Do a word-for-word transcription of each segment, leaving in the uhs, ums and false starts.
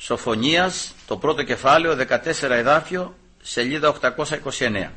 Σοφονίας, το πρώτο κεφάλαιο, δεκατέσσερα εδάφιο, σελίδα οκτακόσια είκοσι εννέα.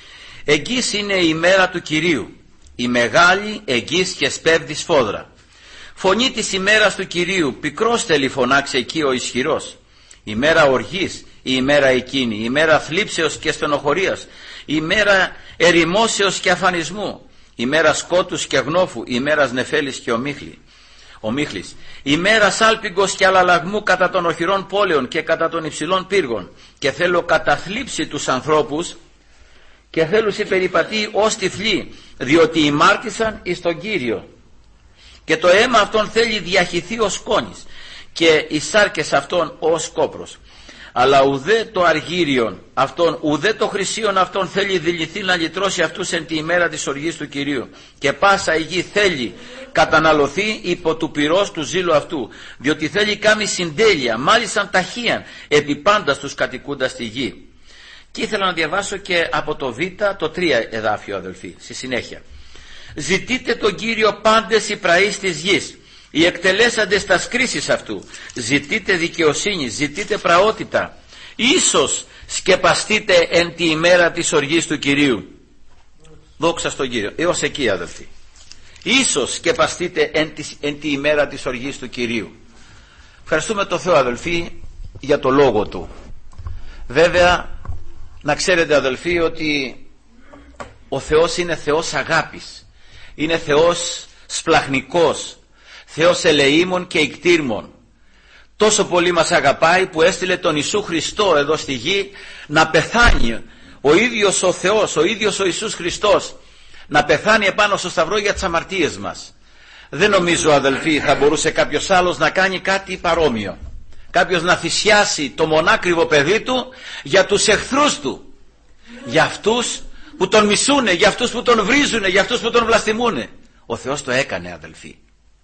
Εγγύς είναι η ημέρα του Κυρίου, η μεγάλη εγγύς και σπέβδη σφόδρα. Φωνή της ημέρας του Κυρίου, πικρός θέλει φωνάξει εκεί ο ισχυρός. Η μέρα οργής, η ημέρα εκείνη, η ημέρα θλίψεως και στενοχωρίας, η ημέρα ερημώσεως και αφανισμού, η ημέρα σκότους και γνώφου, η ημέρα νεφέλης και ομίχλη. Ομίχλης. Η μέρα σάλπιγγος και αλλαλαγμού κατά των οχυρών πόλεων και κατά των υψηλών πύργων, και θέλω καταθλίψει τους ανθρώπους και θέλους περιπατεί ως τυφλοί, διότι ημάρτησαν εις τον Κύριο, και το αίμα αυτών θέλει διαχυθεί ως σκόνης και οι σάρκες αυτών ως κόπρος. Αλλά ουδέ το αργύριον αυτόν, ουδέ το χρυσίον αυτόν θέλει δηληθεί να λυτρώσει αυτούς εν τη ημέρα της οργής του Κυρίου, και πάσα η γη θέλει καταναλωθεί υπό του πυρός του ζήλου αυτού, διότι θέλει κάμει συντέλεια, μάλιστα ταχύαν, επί πάντα στους κατοικούντας στη γη. Και ήθελα να διαβάσω και από το Β το τρία εδάφιο, αδελφοί, στη συνέχεια. Ζητείτε τον Κύριο πάντες οι πραείς της γης, οι εκτελέσαντες τας κρίσεις αυτού. Ζητείτε δικαιοσύνη, ζητείτε πραότητα. Ίσως σκεπαστείτε εν τη ημέρα της οργής του Κυρίου. Δόξα στον Κύριο. Έως εκεί, αδελφοί. Ίσως σκεπαστείτε εν τη, εν τη ημέρα της οργής του Κυρίου. Ευχαριστούμε τον Θεό, αδελφοί, για το λόγο Του. Βέβαια, να ξέρετε, αδελφοί, ότι ο Θεός είναι Θεός αγάπης. Είναι Θεός σπλαχνικός, Θεός ελεήμων και ικτήρμων. Τόσο πολύ μας αγαπάει που έστειλε τον Ιησού Χριστό εδώ στη γη να πεθάνει, ο ίδιος ο Θεός, ο ίδιος ο Ιησούς Χριστός, να πεθάνει επάνω στο σταυρό για τις αμαρτίες μας. Δεν νομίζω, αδελφοί, θα μπορούσε κάποιος άλλος να κάνει κάτι παρόμοιο. Κάποιος να θυσιάσει το μονάκριβο παιδί του για τους εχθρούς του, για αυτούς που τον μισούνε, για αυτούς που τον βρίζουνε, για αυτούς που τον βλαστημούνε. Ο Θεός το έκανε, αδελφοί.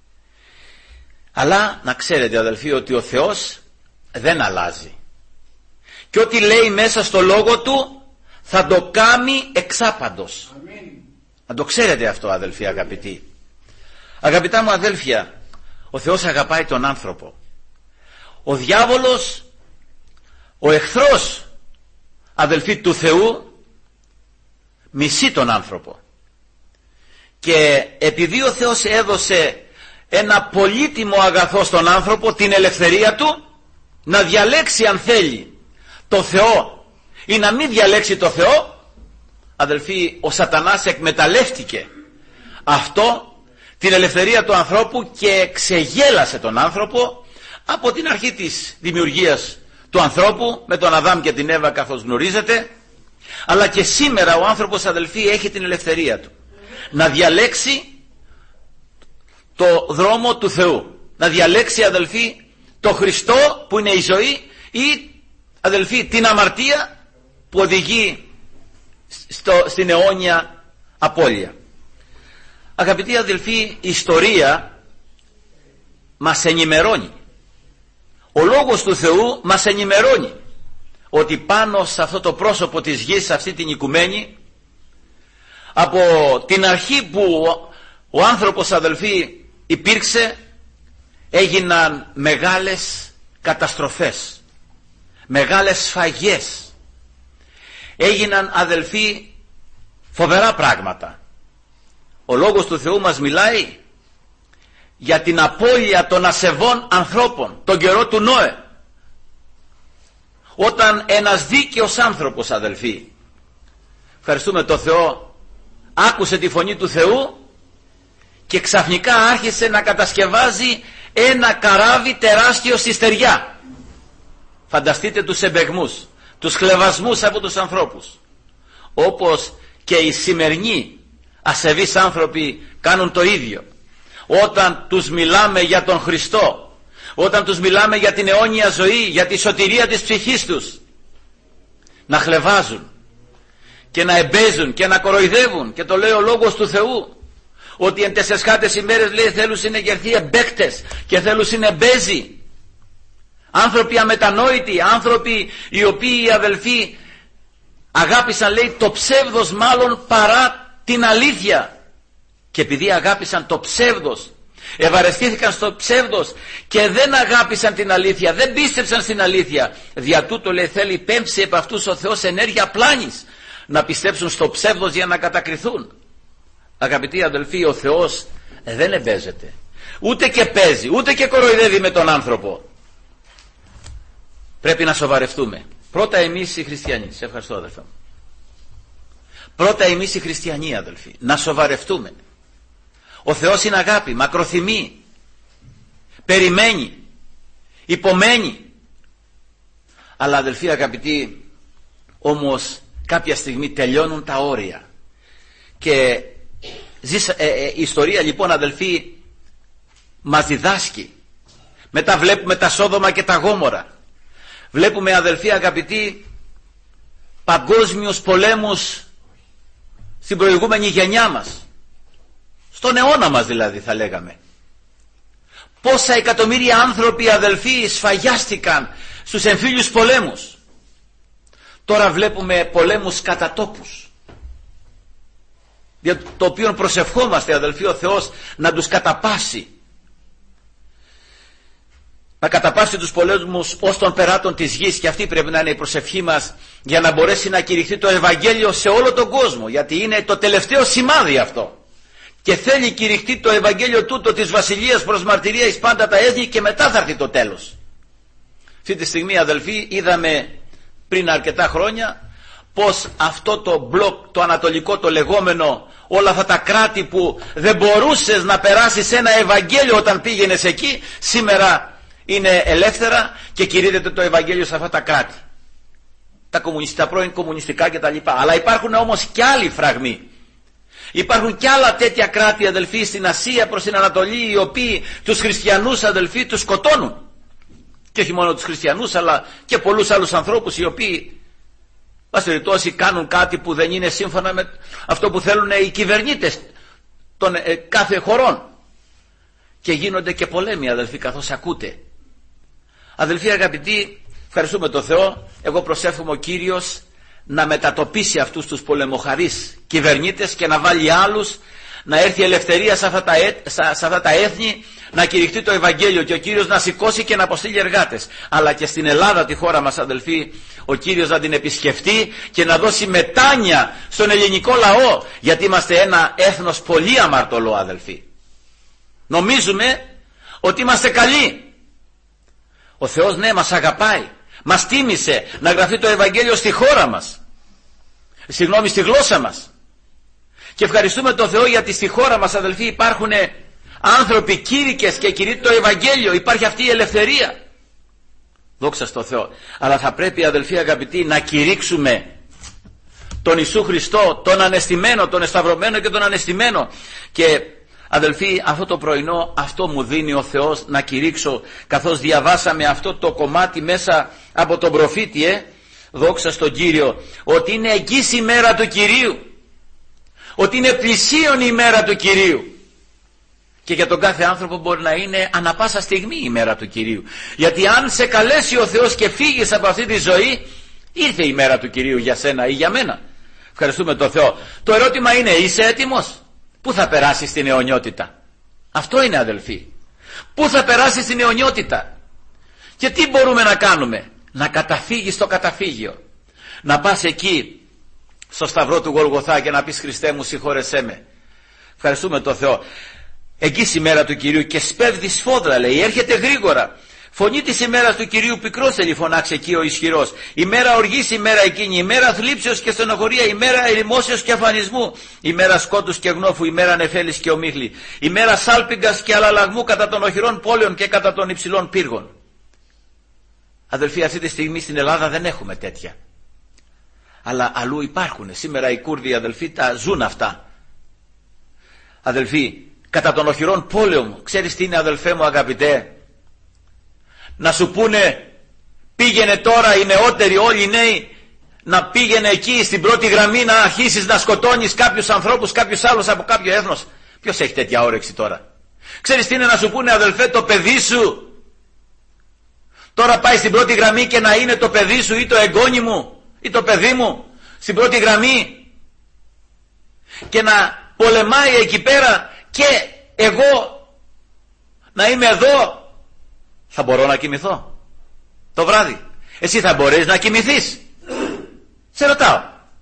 Αλλά να ξέρετε, αδελφοί, ότι ο Θεός δεν αλλάζει, και ό,τι λέει μέσα στο λόγο Του θα το κάνει εξάπαντος. Να το ξέρετε αυτό, αδελφοί αγαπητοί. Αγαπητά μου αδέλφια, ο Θεός αγαπάει τον άνθρωπο. Ο διάβολος, ο εχθρός, αδελφοί, του Θεού, μισεί τον άνθρωπο. Και επειδή ο Θεός έδωσε ένα πολύτιμο αγαθό στον άνθρωπο, την ελευθερία του, να διαλέξει αν θέλει το Θεό ή να μην διαλέξει το Θεό, αδελφοί, ο Σατανάς εκμεταλλεύτηκε αυτό, την ελευθερία του ανθρώπου, και ξεγέλασε τον άνθρωπο από την αρχή της δημιουργίας του ανθρώπου με τον Αδάμ και την Εύα, καθώς γνωρίζετε. Αλλά και σήμερα ο άνθρωπος, αδελφοί, έχει την ελευθερία του να διαλέξει το δρόμο του Θεού, να διαλέξει, αδελφοί, το Χριστό που είναι η ζωή, ή, αδελφοί, την αμαρτία που οδηγεί στο, στην αιώνια απώλεια. Αγαπητοί αδελφοί, η ιστορία μας ενημερώνει, ο λόγος του Θεού μας ενημερώνει ότι πάνω σε αυτό το πρόσωπο της γης, σε αυτή την οικουμένη, από την αρχή που ο άνθρωπος, αδελφοί, υπήρξε, έγιναν μεγάλες καταστροφές, μεγάλες σφαγές, έγιναν, αδελφοί, φοβερά πράγματα. Ο λόγος του Θεού μας μιλάει για την απώλεια των ασεβών ανθρώπων τον καιρό του Νόε, όταν ένας δίκαιος άνθρωπος, αδελφοί, ευχαριστούμε τον Θεό, άκουσε τη φωνή του Θεού και ξαφνικά άρχισε να κατασκευάζει ένα καράβι τεράστιο στη στεριά. Φανταστείτε τους εμπεγμούς, τους χλευασμούς από τους ανθρώπους. Όπως και οι σημερινοί ασεβείς άνθρωποι κάνουν το ίδιο. Όταν τους μιλάμε για τον Χριστό, όταν τους μιλάμε για την αιώνια ζωή, για τη σωτηρία της ψυχής τους, να χλευάζουν και να εμπέζουν και να κοροϊδεύουν. Και το λέει ο λόγος του Θεού, ότι εν τεσσεσχάτες ημέρες, λέει, θέλουν είναι γερθεί εμπέκτες και θέλουν είναι μπέζοι, άνθρωποι αμετανόητοι, άνθρωποι οι οποίοι, αδελφοί, αγάπησαν, λέει, το ψεύδος μάλλον παρά την αλήθεια. Και επειδή αγάπησαν το ψεύδος, ευαρεστήθηκαν στο ψεύδος και δεν αγάπησαν την αλήθεια, δεν πίστεψαν στην αλήθεια. Δια τούτο, λέει, θέλει πέμψει επ' αυτούς ο Θεός ενέργεια πλάνης, να πιστέψουν στο ψεύδος για να κατακριθούν. Αγαπητοί αδελφοί, ο Θεός δεν εμπέζεται, ούτε και παίζει, ούτε και κοροϊδεύει με τον άνθρωπο. Πρέπει να σοβαρευτούμε. Πρώτα εμείς οι χριστιανοί. Σε ευχαριστώ, αδελφέ μου. Πρώτα εμείς οι χριστιανοί, αδελφοί, να σοβαρευτούμε. Ο Θεός είναι αγάπη, μακροθυμεί, περιμένει, υπομένει. Αλλά, αδελφοί αγαπητοί, όμως κάποια στιγμή τελειώνουν τα όρια. Και ζήσα, ε, ε, η ιστορία, λοιπόν, αδελφοί, μας διδάσκει. Μετά βλέπουμε τα Σόδομα και τα Γόμορα. Βλέπουμε, αδελφοί αγαπητοί, παγκόσμιους πολέμους στην προηγούμενη γενιά μας, στον αιώνα μας δηλαδή, θα λέγαμε. Πόσα εκατομμύρια άνθρωποι, αδελφοί, σφαγιάστηκαν στους εμφύλιους πολέμους. Τώρα βλέπουμε πολέμους κατά τόπους, για το οποίο προσευχόμαστε, αδελφοί, ο Θεός να τους καταπάσει, να καταπάσει τους πολέμους ως των περάτων της γης. Και αυτή πρέπει να είναι η προσευχή μας, για να μπορέσει να κηρυχθεί το Ευαγγέλιο σε όλο τον κόσμο, γιατί είναι το τελευταίο σημάδι αυτό. Και θέλει κηρυχθεί το Ευαγγέλιο τούτο της Βασιλείας προς μαρτυρία εις πάντα τα έθνη, και μετά θα έρθει το τέλος. Αυτή τη στιγμή, αδελφοί, είδαμε πριν αρκετά χρόνια πως αυτό το μπλοκ, το ανατολικό, το λεγόμενο, όλα αυτά τα κράτη που δεν μπορούσες να περάσεις ένα Ευαγγέλιο όταν πήγαινες εκεί, σήμερα είναι ελεύθερα και κηρύττεται το Ευαγγέλιο σε αυτά τα κράτη, τα, τα πρώην κομμουνιστικά κτλ. Αλλά υπάρχουν όμως και άλλοι φραγμοί. Υπάρχουν και άλλα τέτοια κράτη, αδελφοί, στην Ασία προς την Ανατολή, οι οποίοι τους χριστιανούς, αδελφοί, τους σκοτώνουν. Και όχι μόνο τους χριστιανούς, αλλά και πολλούς άλλους ανθρώπους, οι οποίοι, πάση περιπτώσει, κάνουν κάτι που δεν είναι σύμφωνα με αυτό που θέλουν οι κυβερνήτες των ε, κάθε χωρών. Και γίνονται και πολέμοι, αδελφοί, καθώς ακούτε. Αδελφοί αγαπητοί, ευχαριστούμε τον Θεό. Εγώ προσεύχομαι ο Κύριος να μετατοπίσει αυτούς τους πολεμοχαρείς κυβερνήτες και να βάλει άλλους, να έρθει ελευθερία σε αυτά τα, σε αυτά τα έθνη, να κηρυχτεί το Ευαγγέλιο και ο Κύριος να σηκώσει και να αποστείλει εργάτες. Αλλά και στην Ελλάδα, τη χώρα μας, αδελφοί, ο Κύριος να την επισκεφτεί και να δώσει μετάνοια στον ελληνικό λαό, γιατί είμαστε ένα έθνος πολύ αμαρτωλό, αδελφοί. Νομίζουμε ότι είμαστε καλοί. Ο Θεός, ναι, μας αγαπάει, μας τίμησε να γραφτεί το Ευαγγέλιο στη χώρα μας, συγγνώμη, στη γλώσσα μας. Και ευχαριστούμε τον Θεό, γιατί στη χώρα μας, αδελφοί, υπάρχουν άνθρωποι κήρυκες και κηρύττει το Ευαγγέλιο, υπάρχει αυτή η ελευθερία. Δόξα στο Θεό. Αλλά θα πρέπει, αδελφοί αγαπητοί, να κηρύξουμε τον Ιησού Χριστό, τον ανεστημένο, τον εσταυρωμένο και τον ανεστημένο. Και αδελφοί, αυτό το πρωινό, αυτό μου δίνει ο Θεός να κηρύξω, καθώς διαβάσαμε αυτό το κομμάτι μέσα από τον προφήτη, ε, δόξα στον Κύριο, ότι είναι εγγύς η μέρα του Κυρίου, ότι είναι πλησίον η μέρα του Κυρίου. Και για τον κάθε άνθρωπο μπορεί να είναι ανα πάσα στιγμή η μέρα του Κυρίου, γιατί αν σε καλέσει ο Θεός και φύγεις από αυτή τη ζωή, ήρθε η μέρα του Κυρίου για σένα ή για μένα. Ευχαριστούμε τον Θεό. Το ερώτημα είναι, είσαι έτοιμος? Πού θα περάσεις στην αιωνιότητα? Αυτό είναι, αδελφοί. Πού θα περάσεις στην αιωνιότητα? Και τι μπορούμε να κάνουμε? Να καταφύγεις στο καταφύγιο, να πας εκεί στο σταυρό του Γολγοθά και να πεις, Χριστέ μου, συγχώρεσέ με. Ευχαριστούμε τον Θεό. Εγγύς η μέρα του Κυρίου και σπέβδει σφόδρα, λέει, έρχεται γρήγορα. Φωνή της ημέρας του Κυρίου πικρός θέλει φωνάξει εκεί ο ισχυρός. Η μέρα οργής, η μέρα εκείνη, η μέρα θλίψεως και στενοχωρία, η μέρα ερημώσεως και αφανισμού, η μέρα σκότους και γνώφου, η μέρα νεφέλης και ομίχλη, η μέρα σάλπιγγας και αλλαλαγμού κατά των οχυρών πόλεων και κατά των υψηλών πύργων. Αδελφοί, αυτή τη στιγμή στην Ελλάδα δεν έχουμε τέτοια. Αλλά αλλού υπάρχουν. Σήμερα οι Κούρδοι, αδελφοί, τα ζουν αυτά. Αδελφοί, κατά των οχυρών πόλεων, ξέρεις τι είναι, αδελφέ μου αγαπητέ? Να σου πούνε, πήγαινε τώρα οι νεότεροι, όλοι οι νέοι, να πήγαινε εκεί στην πρώτη γραμμή να αρχίσεις να σκοτώνεις κάποιους ανθρώπους, κάποιους άλλους από κάποιο έθνος. Ποιος έχει τέτοια όρεξη τώρα? Ξέρεις τι είναι να σου πούνε, αδελφέ, το παιδί σου τώρα πάει στην πρώτη γραμμή και να είναι το παιδί σου ή το εγγόνι μου ή το παιδί μου στην πρώτη γραμμή και να πολεμάει εκεί πέρα, και εγώ να είμαι εδώ, θα μπορώ να κοιμηθώ το βράδυ? Εσύ θα μπορείς να κοιμηθείς? Σε ρωτάω.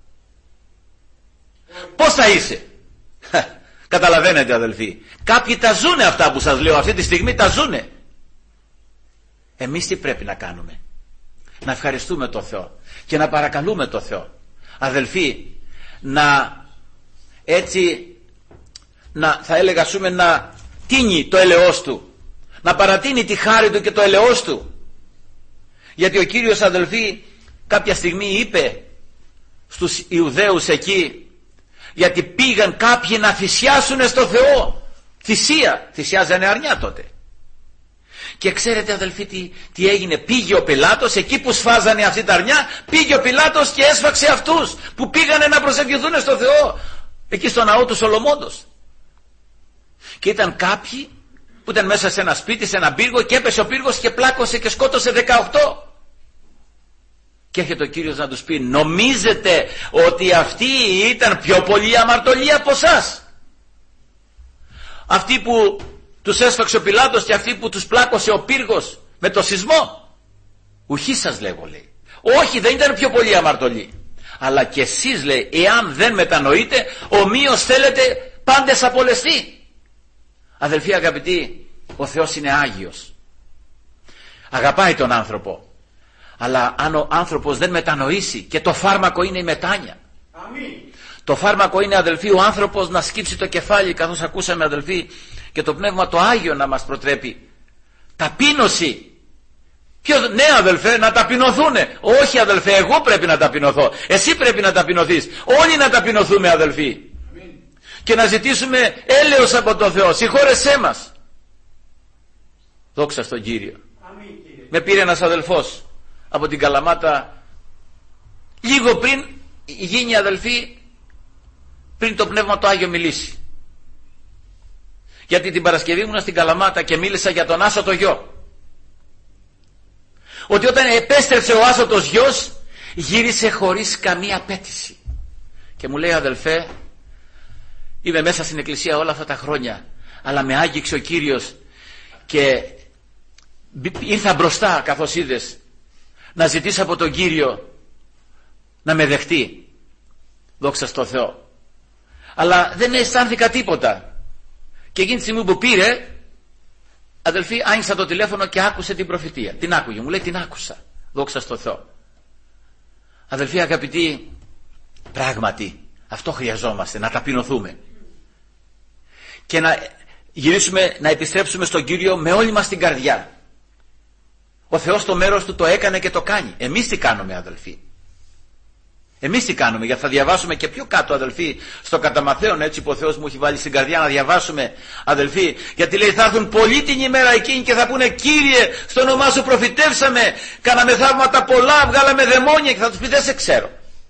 Πώς θα είσαι? Καταλαβαίνετε αδελφοί, κάποιοι τα ζουνε αυτά που σας λέω αυτή τη στιγμή, τα ζουνε. Εμείς τι πρέπει να κάνουμε? Να ευχαριστούμε το Θεό και να παρακαλούμε το Θεό, αδελφοί, να έτσι, να, θα έλεγα σούμε, να τίνει το ελαιός του, να παρατείνει τη χάρη του και το ελαιός του. Γιατί ο Κύριος, αδελφοί, κάποια στιγμή είπε στους Ιουδαίους εκεί, γιατί πήγαν κάποιοι να θυσιάσουν στο Θεό, θυσία, θυσιάζανε αρνιά τότε. Και ξέρετε αδελφοί τι, τι έγινε? Πήγε ο Πιλάτος εκεί που σφάζανε αυτή τα αρνιά, πήγε ο Πιλάτος και έσφαξε αυτούς που πήγανε να προσευχηθούν στο Θεό εκεί στο ναό του Σολομώντος. Και ήταν κάποιοι που ήταν μέσα σε ένα σπίτι, σε ένα πύργο, και έπεσε ο πύργος και πλάκωσε και σκότωσε δεκαοκτώ. Και έρχεται ο Κύριος να τους πει, νομίζετε ότι αυτοί ήταν πιο πολύ αμαρτωλοί από εσάς? Αυτοί που τους έσφαξε ο Πιλάτος και αυτοί που τους πλάκωσε ο πύργος με το σεισμό? Ουχή σας λέγω, λέει. Όχι, δεν ήταν πιο πολύ αμαρτωλοί. Αλλά και εσείς, λέει, εάν δεν μετανοείτε, ομοίως θέλετε πάντες απολεστεί. Αδελφοί αγαπητοί, ο Θεός είναι Άγιος. Αγαπάει τον άνθρωπο. Αλλά αν ο άνθρωπος δεν μετανοήσει, και το φάρμακο είναι η μετάνοια. Αμήν. Το φάρμακο είναι, αδελφοί, ο άνθρωπος να σκύψει το κεφάλι, καθώς ακούσαμε, αδελφοί, και το Πνεύμα το Άγιο να μας προτρέπει. Ταπείνωση. Ποιος? Ναι, αδελφέ, να ταπεινωθούνε. Όχι, αδελφέ, εγώ πρέπει να ταπεινωθώ. Εσύ πρέπει να ταπεινωθείς. Όλοι να ταπεινωθούμε, αδελφοί. Αμήν. Και να ζητήσουμε έλεος από τον Θεό. Συγχώρεσέ μας. Δόξα στον Κύριο. Αμήν, με πήρε ένας αδελφός από την Καλαμάτα λίγο πριν γίνει, αδελφοί, πριν το Πνεύμα το Άγιο μιλήσει. Γιατί την Παρασκευή ήμουνα στην Καλαμάτα και μίλησα για τον άσωτο γιο. Ότι όταν επέστρεψε ο άσωτος γιος, γύρισε χωρίς καμία απέτηση. Και μου λέει, αδελφέ, είμαι μέσα στην εκκλησία όλα αυτά τα χρόνια, αλλά με άγγιξε ο Κύριος και ήρθα μπροστά, καθώς είδες, να ζητήσω από τον Κύριο να με δεχτεί. Δόξα στο Θεό. Αλλά δεν αισθάνθηκα τίποτα. Και εκείνη τη στιγμή που πήρε, αδελφοί, άνοιξα το τηλέφωνο και άκουσε την προφητεία. Την άκουγε, μου λέει, την άκουσα. Δόξα στο Θεό. Αδελφοί αγαπητοί, πράγματι αυτό χρειαζόμαστε, να ταπεινωθούμε και να γυρίσουμε, να επιστρέψουμε στον Κύριο με όλη μας την καρδιά. Ο Θεός το μέρος του το έκανε και το κάνει. Εμείς τι κάνουμε, αδελφοί? Εμείς τι κάνουμε? Γιατί θα διαβάσουμε και πιο κάτω, αδελφοί, στο κατά Ματθαίον, έτσι που ο Θεός μου έχει βάλει στην καρδιά να διαβάσουμε, αδελφοί, γιατί λέει, θα έρθουν πολλοί την ημέρα εκείνη και θα πούνε, Κύριε, στο όνομά σου προφητεύσαμε, κάναμε θαύματα πολλά, βγάλαμε δαιμόνια, και θα τους πει, δεν σε ξέρω.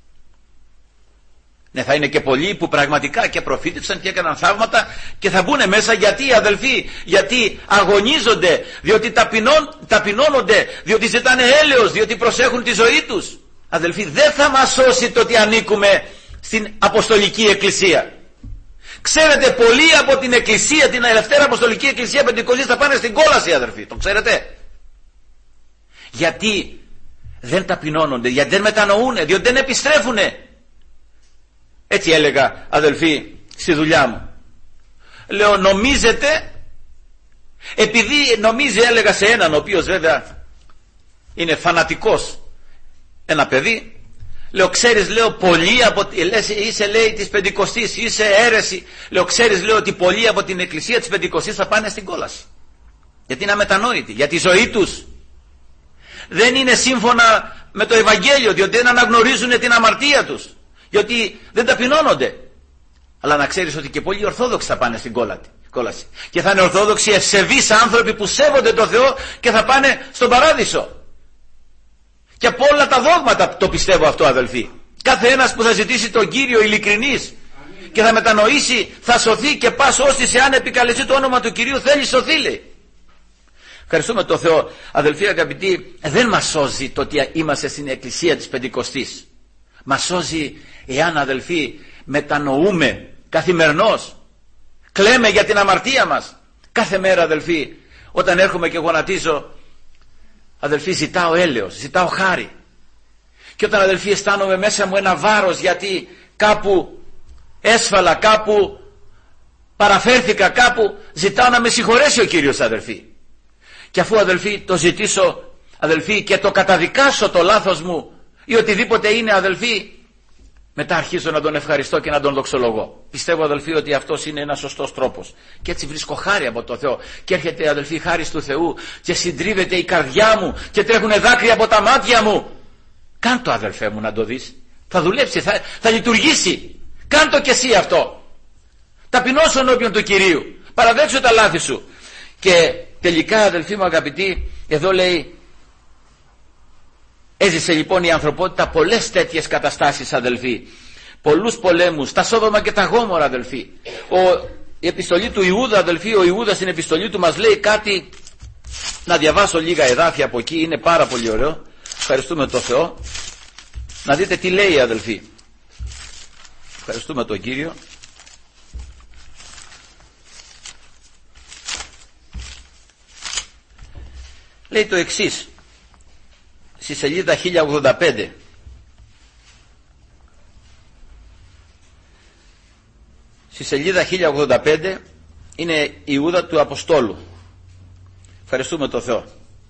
Ναι, θα είναι και πολλοί που πραγματικά και προφήτευσαν και έκαναν θαύματα και θα μπουν μέσα. Γιατί, αδελφοί? Γιατί αγωνίζονται, διότι ταπεινών, ταπεινώνονται, διότι ζητάνε έλεος, διότι προσέχουν τη ζωή τους. Αδελφοί, δεν θα μας σώσει το ότι ανήκουμε στην Αποστολική Εκκλησία. Ξέρετε, πολλοί από την Εκκλησία, την Ελευθέρα Αποστολική Εκκλησία Πεντηκοστής, θα πάνε στην κόλαση, αδελφοί. Το ξέρετε? Γιατί δεν ταπεινώνονται, γιατί δεν μετανοούνε, διότι δεν επιστρέφουνε. Έτσι έλεγα, αδελφοί, στη δουλειά μου. Λέω, νομίζετε, επειδή νομίζει, έλεγα σε έναν ο οποίος βέβαια είναι φανατικός, ένα παιδί, λέω, ξέρεις, λέω, πολλοί από, λες, είσαι, λέει, της Πεντηκοστής, είσαι αίρεση, λέω, ξέρεις, λέω, ότι πολλοί από την Εκκλησία της Πεντηκοστής θα πάνε στην κόλαση. Γιατί είναι αμετανόητοι, γιατί η ζωή τους δεν είναι σύμφωνα με το Ευαγγέλιο, διότι δεν αναγνωρίζουν την αμαρτία τους, διότι δεν ταπεινώνονται. Αλλά να ξέρεις ότι και πολλοί Ορθόδοξοι θα πάνε στην κόλαση. Και θα είναι Ορθόδοξοι ευσεβείς άνθρωποι που σέβονται το Θεό και θα πάνε στον παράδεισο. Και από όλα τα δόγματα το πιστεύω αυτό, αδελφοί. Κάθε ένας που θα ζητήσει τον Κύριο ειλικρινής και θα μετανοήσει, θα σωθεί, και πας ώστις εάν επικαλεστεί το όνομα του Κυρίου θέλει σωθεί, λέει. Ευχαριστούμε τον Θεό. Αδελφοί αγαπητοί, δεν μας σώζει το ότι είμαστε στην Εκκλησία της Πεντηκοστής. Μας σώζει εάν, αδελφοί, μετανοούμε καθημερινώς, κλαίμε για την αμαρτία μας κάθε μέρα, αδελφοί, Όταν έρχομαι και γονατίζω, αδελφοί, ζητάω έλεος, ζητάω χάρη. Και όταν, αδελφοί, αισθάνομαι μέσα μου ένα βάρος γιατί κάπου έσφαλα, κάπου παραφέρθηκα, κάπου, ζητάω να με συγχωρέσει ο Κύριος, αδελφοί. Και αφού, αδελφοί, το ζητήσω, αδελφοί, και το καταδικάσω το λάθος μου ή οτιδήποτε είναι, αδελφοί, μετά αρχίζω να τον ευχαριστώ και να τον δοξολογώ. Πιστεύω, αδελφοί, ότι αυτός είναι ένας σωστός τρόπος. Και έτσι βρίσκω χάρη από το Θεό. Και έρχεται, αδελφοί, χάρη του Θεού και συντρίβεται η καρδιά μου και τρέχουν δάκρυα από τα μάτια μου. Κάντο, αδελφέ μου, να το δεις. Θα δουλέψει, θα, θα λειτουργήσει. Κάντο κι εσύ αυτό. Ταπεινώσου ενώπιον του Κυρίου. Παραδέξου τα λάθη σου. Και τελικά, αδελφοί μου αγαπητοί, εδώ λέει, έζησε λοιπόν η ανθρωπότητα πολλές τέτοιες καταστάσεις, αδελφοί. Πολλούς πολέμους, τα Σόδομα και τα Γόμορα, αδελφοί. Ο, η επιστολή του Ιούδα, αδελφοί, ο Ιούδας στην επιστολή του μας λέει κάτι. Να διαβάσω λίγα εδάφια από εκεί, είναι πάρα πολύ ωραίο. Ευχαριστούμε τον Θεό. Να δείτε τι λέει, αδελφοί. Ευχαριστούμε τον Κύριο. Λέει το εξής, στη σελίδα χίλια ογδόντα πέντε. Στη σελίδα χίλια ογδόντα πέντε είναι η Ιούδα του Αποστόλου. Ευχαριστούμε τον Θεό.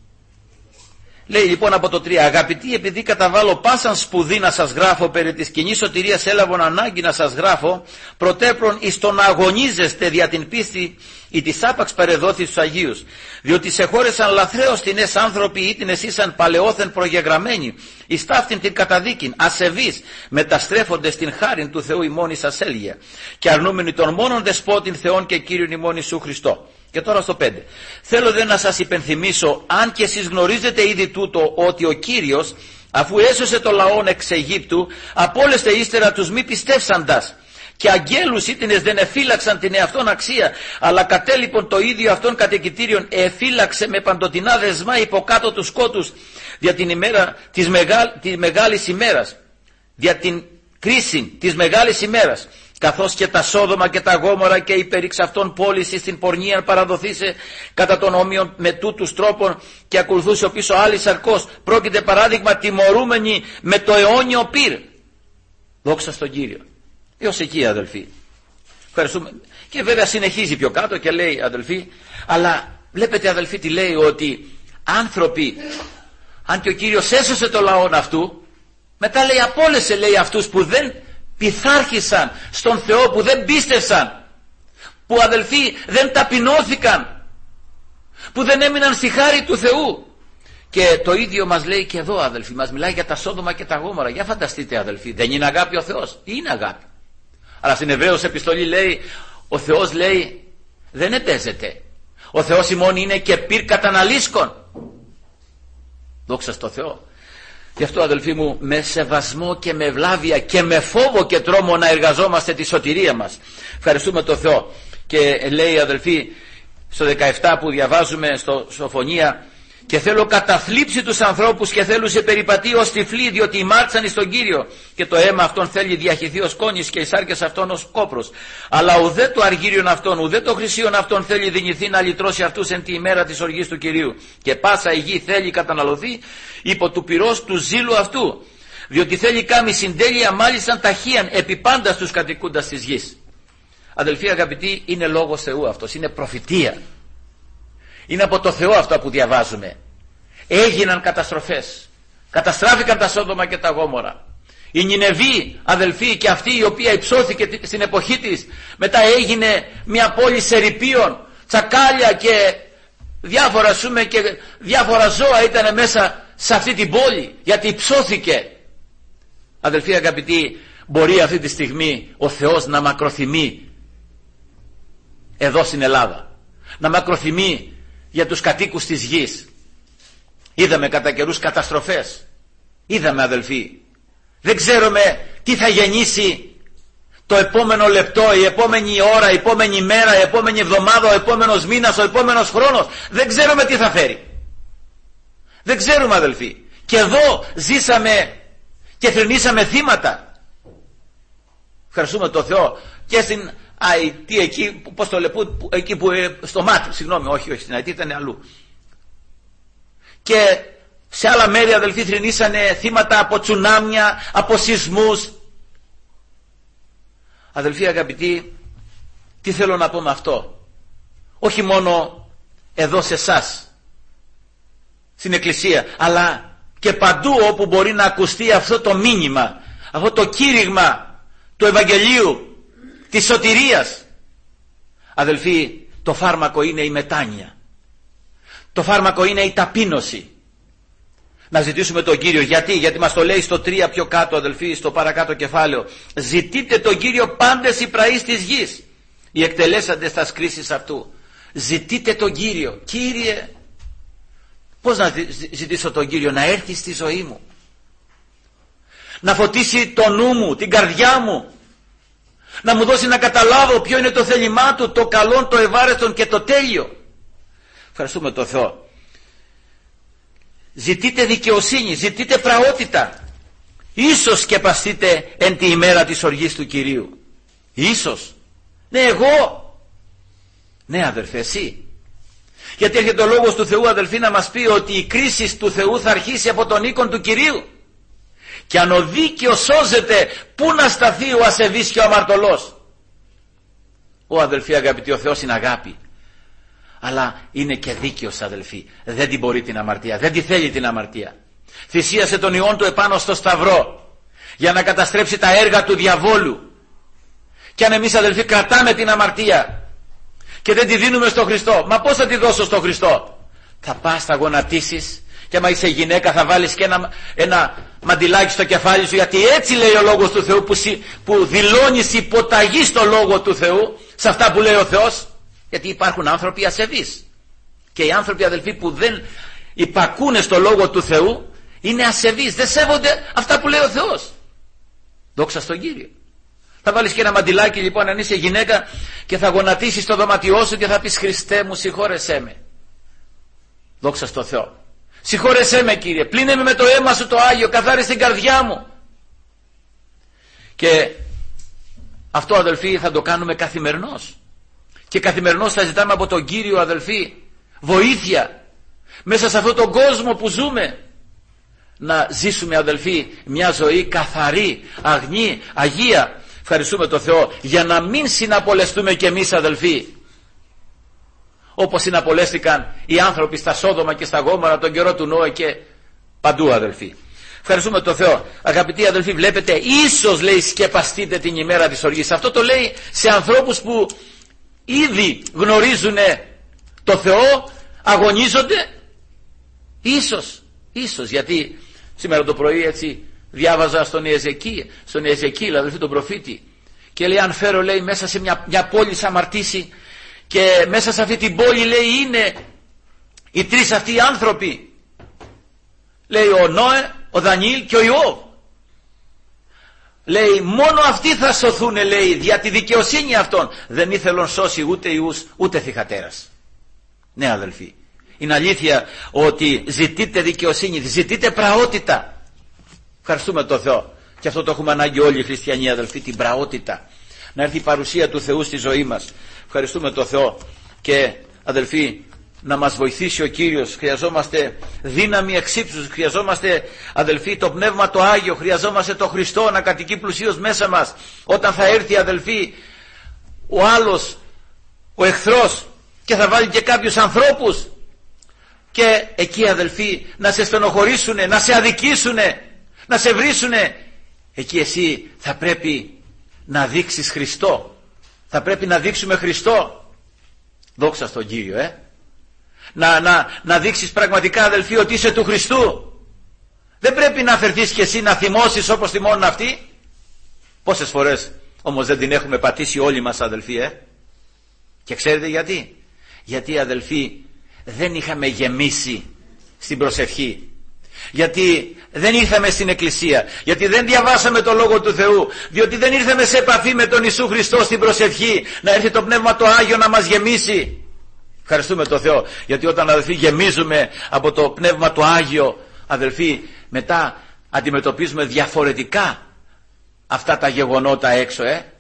Λέει λοιπόν από το τρία, αγαπητοί, επειδή καταβάλω πάσαν σπουδή να σας γράφω περί της κοινής σωτηρίας, έλαβον ανάγκη να σας γράφω, πρωτέπρον εις το να αγωνίζεστε δια την πίστη ή της άπαξ παρεδόθη στους Αγίους, διότι σε χώρεσαν λαθρέως τινές άνθρωποι ή την εσείς παλαιόθεν προγεγραμμένοι, εις ταύτην την καταδίκην, ασεβείς, μεταστρέφοντες την χάριν του Θεού ημών εις ασέλγεια, και αρνούμενοι τον μόνον δεσπότην Θεόν και Κύριον ημών Ιησού Χριστό. Και τώρα στο πέντε. Θέλω δε να σας υπενθυμίσω, αν και εσείς γνωρίζετε ήδη τούτο, ότι ο Κύριος, αφού έσωσε το λαόν εξ Αιγύπτου, απόλεστε ύστερα τους μη πιστεύσαντας, και αγγέλους ήτινες δεν εφύλαξαν την εαυτόν αξία, αλλά κατέλειπον το ίδιο αυτόν κατοικητήριον εφύλαξε με παντοτινά δεσμά υποκάτω τους σκότους, δια την ημέρα της, μεγά, της μεγάλης ημέρας, δια την κρίση της μεγάλης ημέρας, καθώς και τα Σόδομα και τα Γόμορα και υπερήξ αυτών πόλης στην πορνεία παραδοθήσε κατά τον όμοιον με τούτους τρόπων, και ακολουθούσε ο πίσω άλλη σαρκός. Πρόκειται παράδειγμα τιμωρούμενοι με το αιώνιο πυρ. Δόξα στον Κύριο. Έως εκεί, αδελφοί. Ευχαριστούμε. Και βέβαια συνεχίζει πιο κάτω και λέει, αδελφοί, αλλά βλέπετε, αδελφοί, τι λέει, ότι άνθρωποι, αν και ο Κύριος έσωσε το λαό αυτού, μετά λέει απόλυσε, λέει, αυτούς που δεν πειθάρχησαν στον Θεό, που δεν πίστευσαν, που, αδελφοί, δεν ταπεινώθηκαν, που δεν έμειναν στη χάρη του Θεού. Και το ίδιο μας λέει και εδώ, αδελφοί. Μας μιλάει για τα Σόδομα και τα Γόμορα. Για φανταστείτε, αδελφοί, δεν είναι αγάπη ο Θεός? Είναι αγάπη. Αλλά στην Εβραίους επιστολή λέει, ο Θεός, λέει, δεν επέζεται. Ο Θεός ημών είναι και πυρ καταναλύσκων. Δόξα στο Θεό. Γι' αυτό, αδελφοί μου, με σεβασμό και με ευλάβεια και με φόβο και τρόμο να εργαζόμαστε τη σωτηρία μας. Ευχαριστούμε τον Θεό. Και λέει, αδελφοί, στο δεκαεπτά που διαβάζουμε στο Σοφωνία, και θέλω καταθλίψει τους ανθρώπους και θέλουν σε περιπατεί ως τυφλοί, διότι ημάρξαν εις τον Κύριο, και το αίμα αυτών θέλει διαχυθεί ως κόνης και οι σάρκες αυτών ως κόπρος. Αλλά ουδέ το αργύριον αυτών, ουδέ το χρυσίον αυτών θέλει δυνηθεί να λυτρώσει αυτούς εν τη ημέρα της οργής του Κυρίου. Και πάσα η γη θέλει καταναλωθεί υπό του πυρός του ζήλου αυτού, διότι θέλει κάμει συντέλεια μάλιστα ταχύαν επί πάντα στους κατοικούντας της γης. Αδελφοί αγαπητοί, είναι λόγος Θεού αυτός, είναι προφητεία. Είναι από το Θεό αυτά που διαβάζουμε. Έγιναν καταστροφές. Καταστράφηκαν τα Σόδομα και τα Γόμορα. Η Νινεβή, αδελφοί, και αυτή η οποία υψώθηκε στην εποχή της, μετά έγινε μια πόλη σεριπίων, τσακάλια και διάφορα, σούμε, και διάφορα ζώα ήταν μέσα σε αυτή την πόλη, γιατί υψώθηκε. Αδελφοί αγαπητοί, μπορεί αυτή τη στιγμή ο Θεός να μακροθυμεί εδώ στην Ελλάδα, να μακροθυμεί για τους κατοίκους της γης. Είδαμε κατά καιρούς καταστροφές. Είδαμε, αδελφοί. Δεν ξέρουμε τι θα γεννήσει το επόμενο λεπτό, η επόμενη ώρα, η επόμενη μέρα, η επόμενη εβδομάδα, ο επόμενος μήνας, ο επόμενος χρόνος. Δεν ξέρουμε τι θα φέρει. Δεν ξέρουμε, αδελφοί. Και εδώ ζήσαμε και θρηνήσαμε θύματα. Ευχαριστούμε τον Θεό. Και στην Αϊτή εκεί, πώς το λέω, που, εκεί που στο μάτι, συγγνώμη, όχι, όχι, στην Αϊτή ήταν αλλού. Και σε άλλα μέρη, αδελφοί, θρηνήσανε θύματα από τσουνάμια, από σεισμούς. Αδελφοί αγαπητοί, τι θέλω να πω με αυτό? Όχι μόνο εδώ σε εσάς, στην Εκκλησία, αλλά και παντού όπου μπορεί να ακουστεί αυτό το μήνυμα, αυτό το κήρυγμα του Ευαγγελίου, της σωτηρίας. Αδελφοί, το φάρμακο είναι η μετάνοια. Το φάρμακο είναι η ταπείνωση. Να ζητήσουμε τον Κύριο. Γιατί? Γιατί μας το λέει στο τρία πιο κάτω, αδελφοί, στο παρακάτω κεφάλαιο. Ζητείτε τον Κύριο πάντες οι πραείς της γης, οι εκτελέσαντες τας κρίσεις αυτού. Ζητείτε τον Κύριο. Κύριε, πώς να ζητήσω τον Κύριο? Να έρθει στη ζωή μου, να φωτίσει το νου μου, την καρδιά μου, να μου δώσει να καταλάβω ποιο είναι το θέλημά του, το καλό, το ευάρεστον και το τέλειο. Ευχαριστούμε τον Θεό. Ζητείτε δικαιοσύνη, ζητείτε πραότητα. Ίσως σκεπαστείτε εν τη ημέρα της οργής του Κυρίου. Ίσως. Ναι, εγώ. Ναι, αδελφέ, εσύ. Γιατί έρχεται ο λόγος του Θεού, αδελφοί, να μας πει ότι η κρίση του Θεού θα αρχίσει από τον οίκον του Κυρίου. Και αν ο δίκαιος σώζεται, πού να σταθεί ο ασεβής και ο αμαρτωλός? Ο αδελφοί αγαπητοί, ο Θεός είναι αγάπη, αλλά είναι και δίκαιος, αδελφοί. Δεν την μπορεί την αμαρτία, δεν τη θέλει την αμαρτία. Θυσίασε τον Υιόν του επάνω στο σταυρό για να καταστρέψει τα έργα του διαβόλου. Και αν εμείς, αδελφοί, κρατάμε την αμαρτία και δεν τη δίνουμε στο Χριστό, μα πώς θα τη δώσω στο Χριστό? Θα πας, θα γονατίσεις, και άμα είσαι γυναίκα θα βάλεις και ένα, ένα μαντιλάκι στο κεφάλι σου, γιατί έτσι λέει ο λόγος του Θεού, που, που δηλώνεις υποταγή στο λόγο του Θεού, σε αυτά που λέει ο Θεός. Γιατί υπάρχουν άνθρωποι ασεβείς, και οι άνθρωποι, αδελφοί, που δεν υπακούνε στο λόγο του Θεού είναι ασεβείς, δεν σέβονται αυτά που λέει ο Θεός. Δόξα στον Κύριο. Θα βάλεις και ένα μαντιλάκι, λοιπόν, αν είσαι γυναίκα, και θα γονατίσεις το δωματιό σου και θα πεις: Χριστέ μου, συγχώρεσέ με. Δόξα στο Θεό. Συγχώρεσέ με, Κύριε, πλύνε με με το αίμα σου το Άγιο, καθάρισε την καρδιά μου. Και αυτό, αδελφοί, θα το κάνουμε καθημερινώς. Και καθημερινώς θα ζητάμε από τον Κύριο, αδελφοί, βοήθεια μέσα σε αυτόν τον κόσμο που ζούμε, να ζήσουμε, αδελφοί, μια ζωή καθαρή, αγνή, αγία. Ευχαριστούμε τον Θεό για να μην συναπολεστούμε κι εμείς, αδελφοί, όπως συναπολέστηκαν οι άνθρωποι στα Σόδομα και στα Γόμορα τον καιρό του Νόε και παντού, αδελφοί. Ευχαριστούμε τον Θεό. Αγαπητοί αδελφοί, βλέπετε, ίσως, λέει, σκεπαστείτε την ημέρα της οργής. Αυτό το λέει σε ανθρώπους που ήδη γνωρίζουν το Θεό, αγωνίζονται. Ίσως, ίσως, γιατί σήμερα το πρωί, έτσι, διάβαζα στον Εζεκί, στον Εζεκίλ, αδελφοί, τον προφήτη, και λέει: αν φέρω, λέει, μέσα σε μια, μια πόλη σαν αμαρτήσει, και μέσα σε αυτή την πόλη, λέει, είναι οι τρεις αυτοί οι άνθρωποι, λέει, ο Νόε, ο Δανιήλ και ο Ιώβ. Λέει, μόνο αυτοί θα σωθούν, λέει, δια τη δικαιοσύνη αυτών. Δεν ήθελον σώσει ούτε ιούς ούτε θυγατέρας. Ναι, αδελφοί, είναι αλήθεια ότι ζητείτε δικαιοσύνη, ζητείτε πραότητα. Ευχαριστούμε τον Θεό. Και αυτό το έχουμε ανάγκη όλοι οι χριστιανοί, αδελφοί, την πραότητα. Να έρθει η παρουσία του Θεού στη ζωή μας. Ευχαριστούμε τον Θεό. Και, αδελφοί, να μας βοηθήσει ο Κύριος. Χρειαζόμαστε δύναμη εξύψους, χρειαζόμαστε, αδελφοί, το Πνεύμα το Άγιο, χρειαζόμαστε το Χριστό να κατοικεί πλουσίως μέσα μας. Όταν θα έρθει, αδελφοί, ο άλλος, ο εχθρός, και θα βάλει και κάποιους ανθρώπους, και εκεί, αδελφοί, να σε στενοχωρήσουνε, να σε αδικήσουνε, να σε βρίσουνε, εκεί εσύ θα πρέπει να δείξεις Χριστό. Θα πρέπει να δείξουμε Χριστό. Δόξα στον Κύριο, ε. Να, να, να δείξεις πραγματικά, αδελφοί, ότι είσαι του Χριστού. Δεν πρέπει να αφαιρθείς και εσύ να θυμώσεις όπως θυμώνουν αυτοί. Πόσες φορές όμως δεν την έχουμε πατήσει όλοι μας, αδελφοί, ε. Και ξέρετε γιατί? Γιατί, αδελφοί, δεν είχαμε γεμίσει στην προσευχή. Γιατί δεν ήρθαμε στην εκκλησία, γιατί δεν διαβάσαμε το Λόγο του Θεού, διότι δεν ήρθαμε σε επαφή με τον Ιησού Χριστό στην προσευχή, να έρθει το Πνεύμα το Άγιο να μας γεμίσει. Ευχαριστούμε τον Θεό, γιατί όταν, αδελφοί, γεμίζουμε από το Πνεύμα το Άγιο, αδελφοί, μετά αντιμετωπίζουμε διαφορετικά αυτά τα γεγονότα έξω, ε.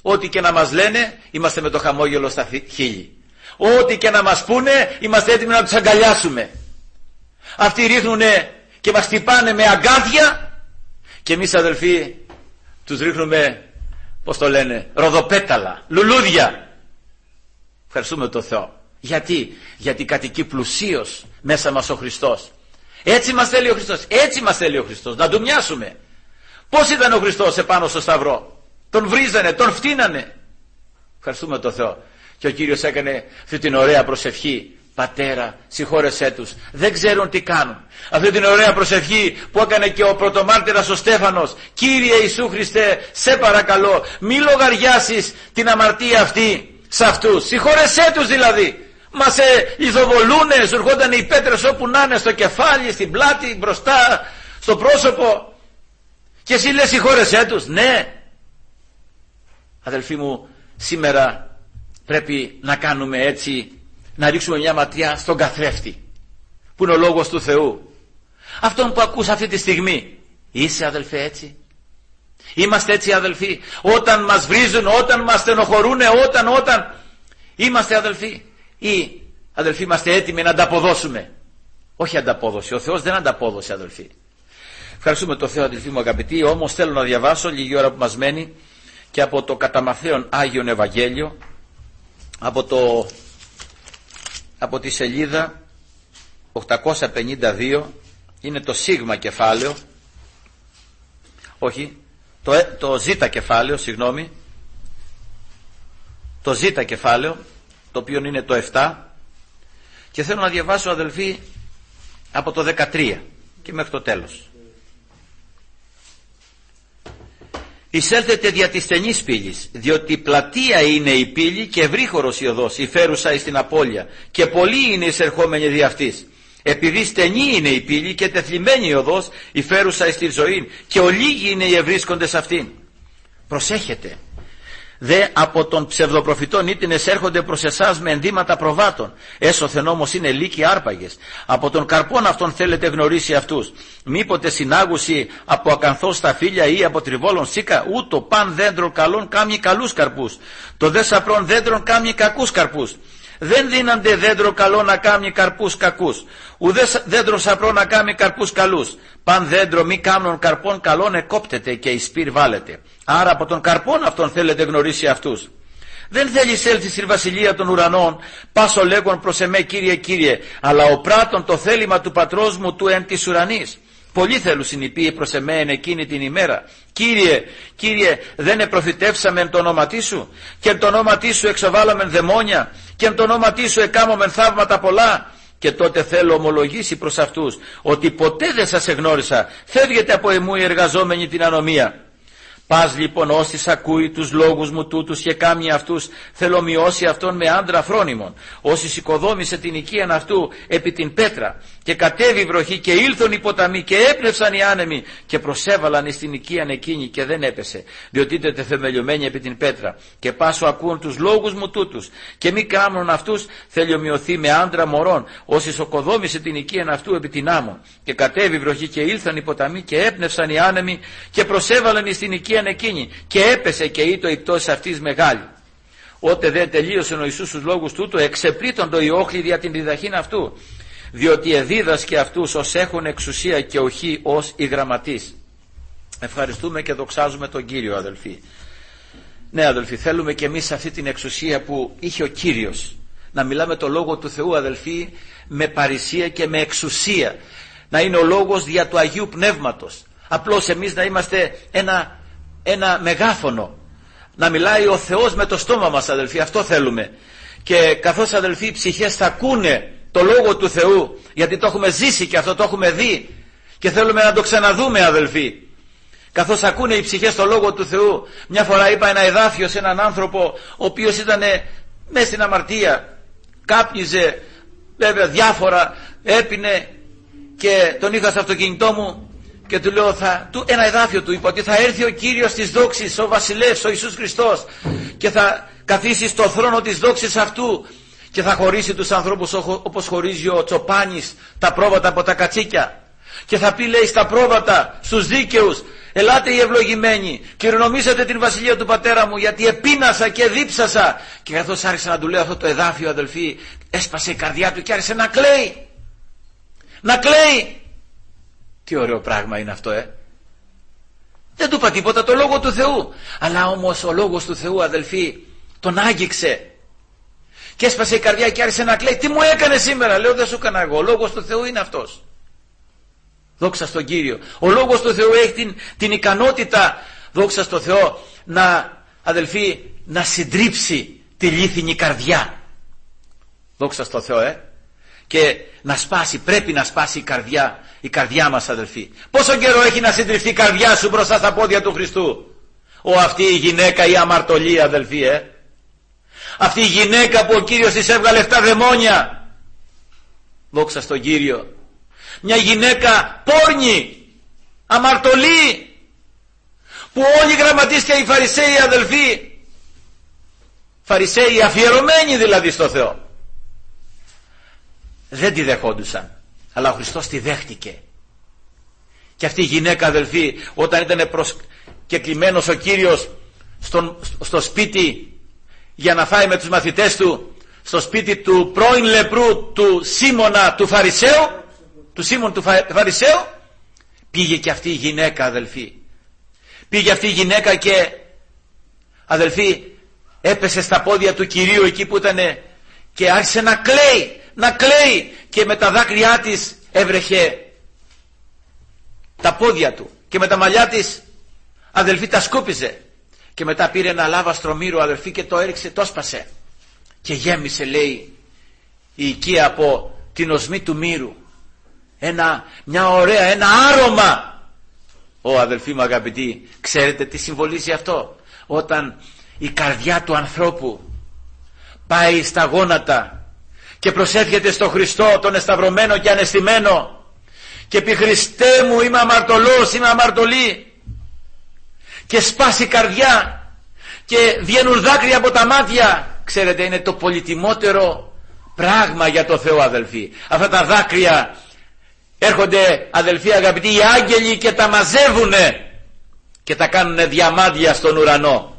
Ό,τι και να μας λένε, είμαστε με το χαμόγελο στα χείλη. Ό,τι και να μας πούνε, είμαστε έτοιμοι να τους αγκαλιάσουμε. Αυτοί ρίχνουνε και μας χτυπάνε με αγκάθια και εμείς αδελφοί τους ρίχνουμε, πώς το λένε, ροδοπέταλα, λουλούδια. Ευχαριστούμε τον Θεό. Γιατί? Γιατί κατοικεί πλουσίως μέσα μας ο Χριστός. Έτσι μας θέλει ο Χριστός. Έτσι μας θέλει ο Χριστός. Να του μοιάσουμε. Πώς ήταν ο Χριστός επάνω στο σταυρό? Τον βρίζανε, τον φτύνανε. Ευχαριστούμε τον Θεό. Και ο Κύριος έκανε αυτή την ωραία προσευχή. Πατέρα, συγχώρεσέ τους, δεν ξέρουν τι κάνουν. Αυτή την ωραία προσευχή που έκανε και ο πρωτομάρτυρας ο Στέφανος. Κύριε Ιησού Χριστέ, σε παρακαλώ, μη λογαριάσεις την αμαρτία αυτή σε αυτούς. Συγχώρεσέ τους δηλαδή. Μας ε, ειδοβολούνε, σου ερχόταν οι πέτρες όπου να είναι, στο κεφάλι, στην πλάτη, μπροστά, στο πρόσωπο. Και εσύ λες συγχώρεσέ τους. Ναι. Αδελφοί μου, σήμερα πρέπει να κάνουμε έτσι, να ρίξουμε μια ματιά στον καθρέφτη που είναι ο Λόγος του Θεού, αυτόν που ακούς αυτή τη στιγμή. Είσαι αδελφέ έτσι? Είμαστε έτσι αδελφοί? Όταν μας βρίζουν, όταν μας στενοχωρούν, όταν, όταν είμαστε αδελφοί? Ή αδελφοί είμαστε έτοιμοι να ανταποδώσουμε? Όχι ανταπόδοση, ο Θεός δεν ανταπόδοση αδελφοί. Ευχαριστούμε τον Θεό αδελφοί μου αγαπητοί. Όμως θέλω να διαβάσω λίγη ώρα που μας μένει και από το κατά Μαθαίον Άγιον Ευαγγέλιο, από το από τη σελίδα οκτακόσια πενήντα δύο, είναι το σίγμα κεφάλαιο, όχι, το, το ζήτα κεφάλαιο, συγγνώμη, το ζήτα κεφάλαιο, το οποίο είναι το επτά, και θέλω να διαβάσω αδελφοί από το δεκατρία και μέχρι το τέλος. Εισέλθετε δια της στενής πύλης, διότι πλατεία είναι η πύλη και ευρύχωρος η οδός, η φέρουσα εις την απώλεια, και πολλοί είναι εισερχόμενοι δι' αυτής. Επειδή στενή είναι η πύλη και τεθλιμμένη η οδός, η φέρουσα εις τη ζωή, και ολίγοι είναι οι ευρίσκοντες αυτήν. Προσέχετε. Δε από των ψευδοπροφητών ήτινες έρχονται προς εσάς με ενδύματα προβάτων, έσωθεν όμως είναι λύκοι άρπαγες. Από τον καρπόν αυτών θέλετε γνωρίσει αυτούς. Μήποτε συνάγουσι από ακανθώς τα φύλλα ή από τριβόλων σίκα, ούτω παν δέντρων καλών κάμει καλούς καρπούς. Το δε σαπρών δέντρων κάμει κακούς καρπούς. Δεν δίνανται δέντρο καλό να κάμει καρπούς κακούς, ουδέ δέντρο σαπρό να κάμει καρπούς καλούς. Παν δέντρο μη κάμνων καρπών καλών εκόπτεται και εις πυρ βάλετε. Άρα από τον καρπόν αυτόν θέλετε γνωρίσει αυτούς. Δεν θέλεις έλθει στη βασιλεία των ουρανών, πάσο λέγον προς εμέ Κύριε Κύριε, αλλά ο πράτων το θέλημα του πατρός μου του εν της ουρανής. Πολλοί θέλουν συνυπεί προς εμέν εκείνη την ημέρα. Κύριε, Κύριε, δεν επροφητεύσαμε εν το όνοματί σου, και εν το όνοματί σου εξοβάλαμεν δαιμόνια, και εν το όνοματί σου εκάμωμεν θαύματα πολλά. Και τότε θέλω ομολογήσει προς αυτούς ότι ποτέ δεν σας εγνώρισα, φεύγετε από εμού οι εργαζόμενοι την ανομία. Πας λοιπόν όσοι ακούει τους λόγους μου τούτους και κάμει αυτούς, θέλω μειώσει αυτόν με άντρα φρόνιμον. Όσοι σηκωδόμησε την οικίαν αυτού επί την πέτρα, και κατέβη βροχή και ήλθον οι ποταμοί και έπνευσαν οι άνεμοι και προσέβαλαν εις την οικίαν εκείνη και δεν έπεσε, διότι είτε θεμελιωμένοι επί την πέτρα. Και πάσο ακούν τους λόγους μου τούτους και μη κάμνουν αυτούς, θέλω μειωθεί με άντρα μωρών. Όσοι σηκωδόμησε την οικίαν αυτού επί την άμμον, και κατέβη βροχή και ήλθαν οι ποταμοί και έπνευσαν οι άνεμοι και προσέβαλαν εις την οικίαν εκείνη και έπεσε και ήτο η πτώση αυτής μεγάλη. Ότε δε τελείωσε ο Ιησούς τους λόγους τούτου, εξεπλήττον το ιόχλη δια την διδαχήν αυτού, διότι εδίδασκε αυτούς ως έχουν εξουσία και οχι ως οι γραμματείς. Ευχαριστούμε και δοξάζουμε τον Κύριο αδελφοί. Ναι αδελφοί, θέλουμε και εμείς αυτή την εξουσία που είχε ο Κύριος, να μιλάμε το Λόγο του Θεού αδελφοί με παρησία και με εξουσία, να είναι ο Λόγος δια του Αγίου Πνεύματος. Απλώς εμείς να είμαστε ένα ένα μεγάφωνο, να μιλάει ο Θεός με το στόμα μας αδελφοί, αυτό θέλουμε. Και καθώς αδελφοί οι ψυχές θα ακούνε το Λόγο του Θεού, γιατί το έχουμε ζήσει και αυτό το έχουμε δει και θέλουμε να το ξαναδούμε αδελφοί, καθώς ακούνε οι ψυχές το Λόγο του Θεού. Μια φορά είπα ένα εδάφιο σε έναν άνθρωπο ο οποίος ήταν μέσα στην αμαρτία, κάπνιζε βέβαια διάφορα, έπινε, και τον είχα στο αυτοκίνητό μου και του λέω, θα, του, ένα εδάφιο του είπα, ότι θα έρθει ο Κύριος της δόξης, ο βασιλεύς, ο Ιησούς Χριστός, και θα καθίσει στο θρόνο της δόξης αυτού και θα χωρίσει τους ανθρώπους όπως χωρίζει ο Τσοπάνης τα πρόβατα από τα κατσίκια, και θα πει λέει στα πρόβατα στους δίκαιους, ελάτε οι ευλογημένοι, κληρονομήσατε την βασιλεία του πατέρα μου, γιατί επίνασα και δίψασα. Και καθώς άρχισε να του λέει αυτό το εδάφιο, αδελφοί, έσπασε η καρδιά του και άρχισε να κλαίει. Να κλαίει. Τι ωραίο πράγμα είναι αυτό, ε! Δεν του είπα τίποτα, το λόγο του Θεού. Αλλά όμως ο λόγος του Θεού, αδελφοί, τον άγγιξε. Και έσπασε η καρδιά και άρχισε να κλαίει. Τι μου έκανε σήμερα? Λέω, δεν σου έκανα εγώ. Ο λόγος του Θεού είναι αυτός. Δόξα στον Κύριο. Ο λόγος του Θεού έχει την, την ικανότητα, δόξα στον Θεό, να, αδελφοί, να συντρίψει τη λίθινη καρδιά. Δόξα στον Θεό, ε! Και να σπάσει, πρέπει να σπάσει η καρδιά, η καρδιά μας, αδελφοί. Πόσο καιρό έχει να συντριφθεί η καρδιά σου μπροστά στα πόδια του Χριστού? Ω, αυτή η γυναίκα, η αμαρτωλή, αδελφοί, ε! Αυτή η γυναίκα που ο Κύριος της έβγαλε εφτά δαιμόνια. Δόξα στον Κύριο. Μια γυναίκα πόρνη, αμαρτωλή, που όλοι οι γραμματείς και οι Φαρισαίοι, αδελφοί, Φαρισαίοι αφιερωμένοι δηλαδή στο Θεό, δεν τη δεχόντουσαν, αλλά ο Χριστός τη δέχτηκε. Και αυτή η γυναίκα, αδελφοί, όταν ήταν προσκεκλημένος ο Κύριος στον, στο σπίτι για να φάει με τους μαθητές του, στο σπίτι του πρώην λεπρού του Σίμωνα του Φαρισαίου, του Σίμων του Φαρισαίου, πήγε και αυτή η γυναίκα, αδελφοί. Πήγε αυτή η γυναίκα και, αδελφοί, έπεσε στα πόδια του Κυρίου εκεί που ήταν και άρχισε να κλαίει, να κλαίει, και με τα δάκρυά της έβρεχε τα πόδια του και με τα μαλλιά της, αδελφοί, τα σκούπιζε. Και μετά πήρε ένα λάβαστρο μύρο, αδελφοί, και το έριξε, το έσπασε και γέμισε, λέει, η οικία από την οσμή του μύρου. Ένα, μια ωραία, ένα άρωμα. Ω, αδελφοί μου αγαπητοί, ξέρετε τι συμβολίζει αυτό? Όταν η καρδιά του ανθρώπου πάει στα γόνατα και προσεύχεται στο Χριστό, τον εσταυρωμένο και αναισθημένο, και πει, Χριστέ μου, είμαι αμαρτωλός, είμαι αμαρτωλή, και σπάσει η καρδιά και βγαίνουν δάκρυα από τα μάτια, ξέρετε, είναι το πολυτιμότερο πράγμα για το Θεό, αδελφοί. Αυτά τα δάκρυα έρχονται, αδελφοί αγαπητοί, οι άγγελοι και τα μαζεύουνε και τα κάνουνε διαμάντια στον ουρανό,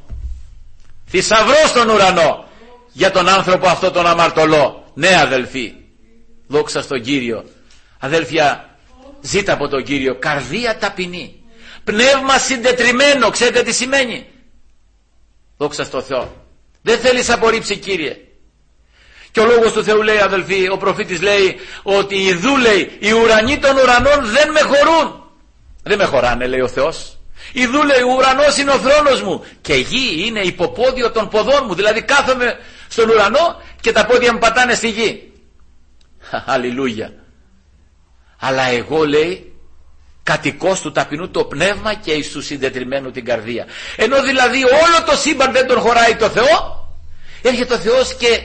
θησαυρό στον ουρανό για τον άνθρωπο αυτό τον αμαρτωλό. Ναι, αδελφοί, δόξα στον Κύριο. Αδέλφια, ζήτα από τον Κύριο καρδία ταπεινή, πνεύμα συντετριμμένο. Ξέρετε τι σημαίνει? Δόξα στον Θεό. Δεν θέλεις απορρίψει, Κύριε. Και ο λόγος του Θεού λέει, αδελφοί, ο προφήτης λέει ότι ιδού, λέει, οι ουρανοί των ουρανών δεν με χωρούν. Δεν με χωράνε, λέει ο Θεός. Ιδού, λέει, ο ουρανός είναι ο θρόνος μου και η γη είναι υποπόδιο των ποδών μου. Δηλαδή κάθομαι στον ουρανό και τα πόδια μου πατάνε στη γη. Αλληλούια. Αλλά εγώ, λέει, κατοικώς του ταπεινού το πνεύμα και εις του συντετριμμένου την καρδία. Ενώ δηλαδή όλο το σύμπαν δεν τον χωράει το Θεό, έρχεται ο Θεός και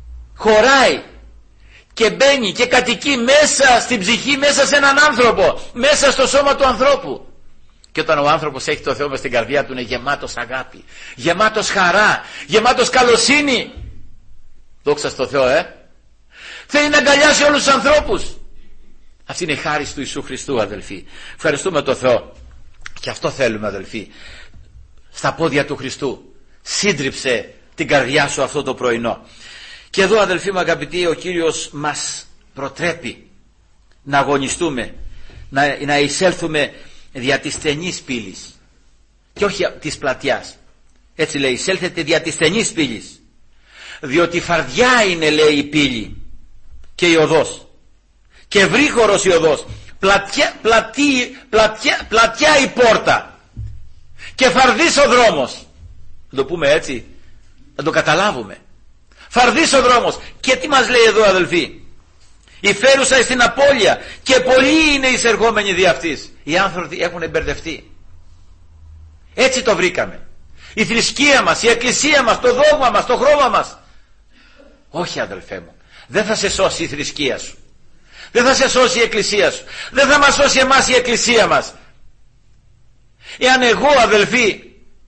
χωράει και μπαίνει και κατοικεί μέσα στην ψυχή, μέσα σε έναν άνθρωπο, μέσα στο σώμα του ανθρώπου. Και όταν ο άνθρωπος έχει το Θεό μες στην καρδιά του, είναι γεμάτος αγάπη, γεμάτος χαρά, γεμάτος καλοσύνη. Δόξα στο Θεό, ε! Θέλει να αγκαλιάσει όλους τους ανθρώπους. Αυτή είναι η χάρη του Ιησού Χριστού, αδελφοί. Ευχαριστούμε τον Θεό. Και αυτό θέλουμε, αδελφοί. Στα πόδια του Χριστού σύντριψε την καρδιά σου αυτό το πρωινό. Και εδώ, αδελφοί μου αγαπητοί, ο Κύριος μας προτρέπει να αγωνιστούμε, να, να εισέλθουμε δια της στενής πύλης και όχι της πλατιάς. Έτσι λέει, εισέλθετε δια της στενής πύλης, διότι φαρδιά είναι, λέει, η πύλη και η οδός και ευρύχωρος η οδός, πλατιά, πλατή, πλατιά, πλατιά η πόρτα και φαρδής ο δρόμος. Να το πούμε έτσι, να το καταλάβουμε. Φαρδής ο δρόμος. Και τι μας λέει εδώ, αδελφοί? Η φέρουσα στην απώλεια και πολλοί είναι εισερχόμενοι δι' αυτής. Οι άνθρωποι έχουν εμπερδευτεί. Έτσι το βρήκαμε. Η θρησκεία μας, η εκκλησία μας, το δόγμα μας, το χρώμα μας. Όχι, αδελφέ μου, δεν θα σε σώσει η θρησκεία σου, δεν θα σε σώσει η εκκλησία σου, δεν θα μας σώσει εμάς η εκκλησία μας. Εάν εγώ, αδελφοί,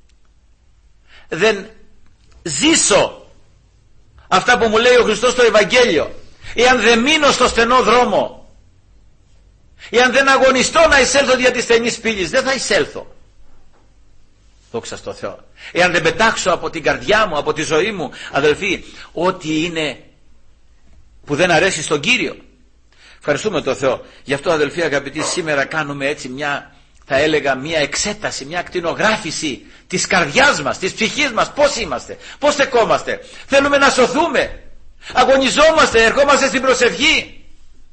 δεν ζήσω αυτά που μου λέει ο Χριστός στο Ευαγγέλιο, εάν δεν μείνω στο στενό δρόμο, εάν δεν αγωνιστώ να εισέλθω δια της στενής πύλης, δεν θα εισέλθω. Δόξα στο Θεό. Εάν δεν πετάξω από την καρδιά μου, από τη ζωή μου, αδελφοί, ό,τι είναι που δεν αρέσει στον Κύριο. Ευχαριστούμε τον Θεό. Γι' αυτό, αδελφοί αγαπητοί, σήμερα κάνουμε έτσι μια, θα έλεγα, μια εξέταση, μια ακτινογράφηση της καρδιάς μας, της ψυχής μας. Πώς είμαστε, πώς στεκόμαστε. Θέλουμε να σωθούμε, αγωνιζόμαστε, ερχόμαστε στην προσευχή.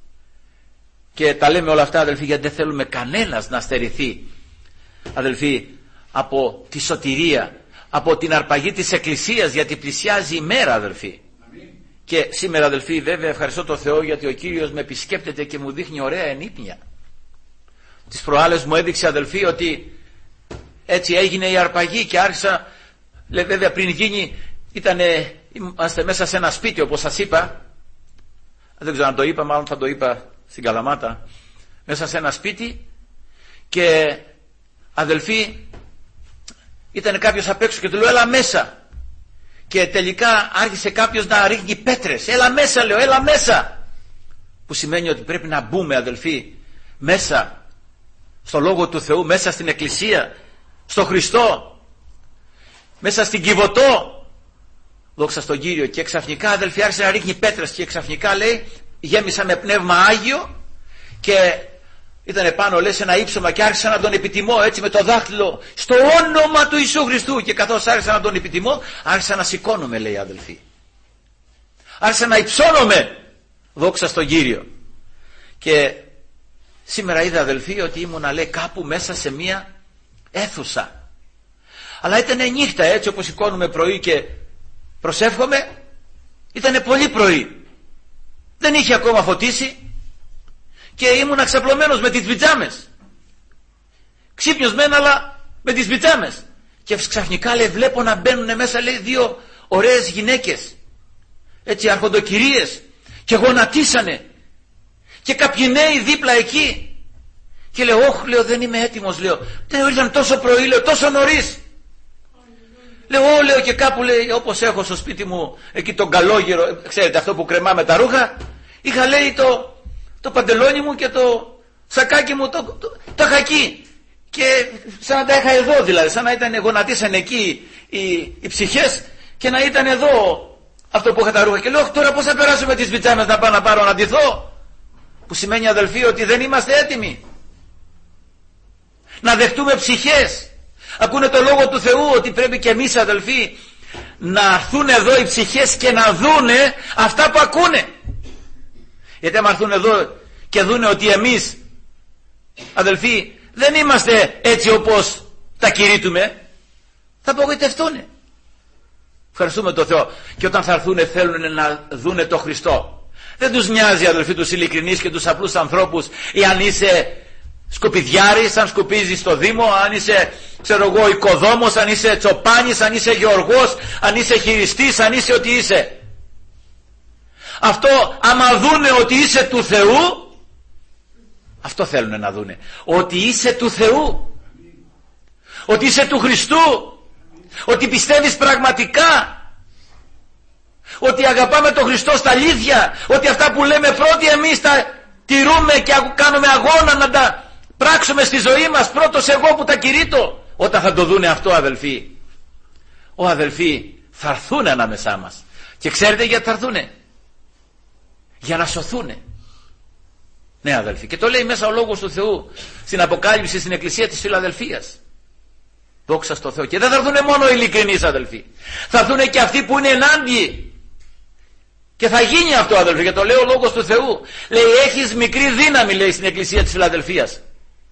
Και τα λέμε όλα αυτά, αδελφοί, γιατί δεν θέλουμε κανένας να στερηθεί, αδελφοί, από τη σωτηρία, από την αρπαγή της Εκκλησίας, γιατί πλησιάζει η μέρα, αδελφοί. Και σήμερα, αδελφοί, βέβαια ευχαριστώ τον Θεό, γιατί ο Κύριος με επισκέπτεται και μου δείχνει ωραία ενύπνια. Τις προάλλες μου έδειξε, αδελφοί, ότι έτσι έγινε η αρπαγή και άρχισα, λέει, βέβαια πριν γίνει, ήτανε, είμαστε μέσα σε ένα σπίτι, όπως σας είπα, δεν ξέρω αν το είπα, μάλλον θα το είπα στην Καλαμάτα, μέσα σε ένα σπίτι, και αδελφοί, ήταν κάποιος απ' έξω και του λέω έλα μέσα, και τελικά άρχισε κάποιος να ρίχνει πέτρες. Έλα μέσα, λέω, έλα μέσα, που σημαίνει ότι πρέπει να μπούμε, αδελφοί, μέσα στο Λόγο του Θεού, μέσα στην Εκκλησία, στο Χριστό, μέσα στην Κιβωτό, δόξα στον Κύριο. Και ξαφνικά, αδελφοί, άρχισε να ρίχνει πέτρες και ξαφνικά, λέει, γέμισα με πνεύμα Άγιο και ήταν πάνω, λέει, σε ένα ύψωμα, και άρχισα να τον επιτιμώ έτσι με το δάχτυλο στο όνομα του Ιησού Χριστού. Και καθώς άρχισα να τον επιτιμώ, άρχισα να σηκώνομαι, λέει, αδελφοί, άρχισα να υψώνομαι, δόξα στον Κύριο. Και σήμερα είδα, αδελφοί, ότι ήμουνα, λέει, κάπου μέσα σε μία αίθουσα, αλλά ήταν νύχτα, έτσι όπως σηκώνουμε πρωί και προσεύχομαι, ήταν πολύ πρωί, δεν είχε ακόμα φωτίσει και ήμουν ξαπλωμένος με τις πιτζάμες, ξύπνιος μεν, αλλά με τις πιτζάμες. Και ξαφνικά, λέει, βλέπω να μπαίνουν μέσα, λέει, δύο ωραίες γυναίκες, έτσι αρχοντοκυρίες, και γονατίσανε, και κάποιοι νέοι δίπλα εκεί. Και λέω, όχ, λέω, δεν είμαι έτοιμος, λέω, δεν ήρθαν τόσο πρωί, λέω, τόσο νωρίς. Λέω, ό, λέω, και κάπου, λέει, όπως έχω στο σπίτι μου εκεί τον καλόγερο, ξέρετε, αυτό που κρεμάμε τα ρούχα, είχα, λέει, το, το παντελόνι μου και το σακάκι μου, το, το, το είχα εκεί, και σαν να τα είχα εδώ, δηλαδή, σαν να ήταν γονατίσαν εκεί οι, οι ψυχές, και να ήταν εδώ αυτό που είχα τα ρούχα. Και λέω, τώρα πώς θα περάσω με τις πιτζάμες να πάω να πάρω να ντυθώ, που σημαίνει, αδελφοί, ότι δεν είμαστε έτοιμοι να δεχτούμε ψυχές. Ακούνε το Λόγο του Θεού ότι πρέπει και εμείς, αδελφοί, να έρθουν εδώ οι ψυχές και να δούνε αυτά που ακούνε. Γιατί άμα έρθουν εδώ και δούνε ότι εμείς, αδελφοί, δεν είμαστε έτσι όπως τα κηρύττουμε, θα απογοητευτούν. Ευχαριστούμε τον Θεό. Και όταν θα έρθουν, θέλουν να δούνε το Χριστό. Δεν τους νοιάζει, αδελφοί, τους ειλικρινείς και τους απλούς ανθρώπους, ή αν είσαι σκουπιδιάρης, αν σκουπίζεις στο Δήμο, αν είσαι, ξέρω εγώ, οικοδόμος, αν είσαι τσοπάνης, αν είσαι γεωργός, αν είσαι χειριστής, αν είσαι ό,τι είσαι. Αυτό, άμα δούνε ότι είσαι του Θεού, αυτό θέλουν να δούνε, ότι είσαι του Θεού, ότι είσαι του Χριστού, ότι πιστεύεις πραγματικά, ότι αγαπάμε τον Χριστό στα αλήθεια, ότι αυτά που λέμε πρώτοι εμείς τα τηρούμε και κάνουμε αγώνα να τα πράξουμε στη ζωή μας, πρώτος εγώ που τα κηρύττω. Όταν θα το δούνε αυτό, αδελφοί, ο αδελφοί θα έρθουν ανάμεσά μας. Και ξέρετε γιατί θα έρθουνε? Για να σωθούνε. Ναι, αδελφοί, και το λέει μέσα ο Λόγος του Θεού στην Αποκάλυψη, στην Εκκλησία της Φιλαδελφίας. Δόξα στο Θεό. Και δεν θα έρθουνε μόνο οι ειλικρινείς, αδελφοί, θα έρθουνε και αυτοί που είναι ενάντιοι. Και θα γίνει αυτό, αδελφοί, και το λέει ο Λόγος του Θεού. Λέει, έχεις μικρή δύναμη, λέει, στην Εκκλησία της Φιλαδελφίας,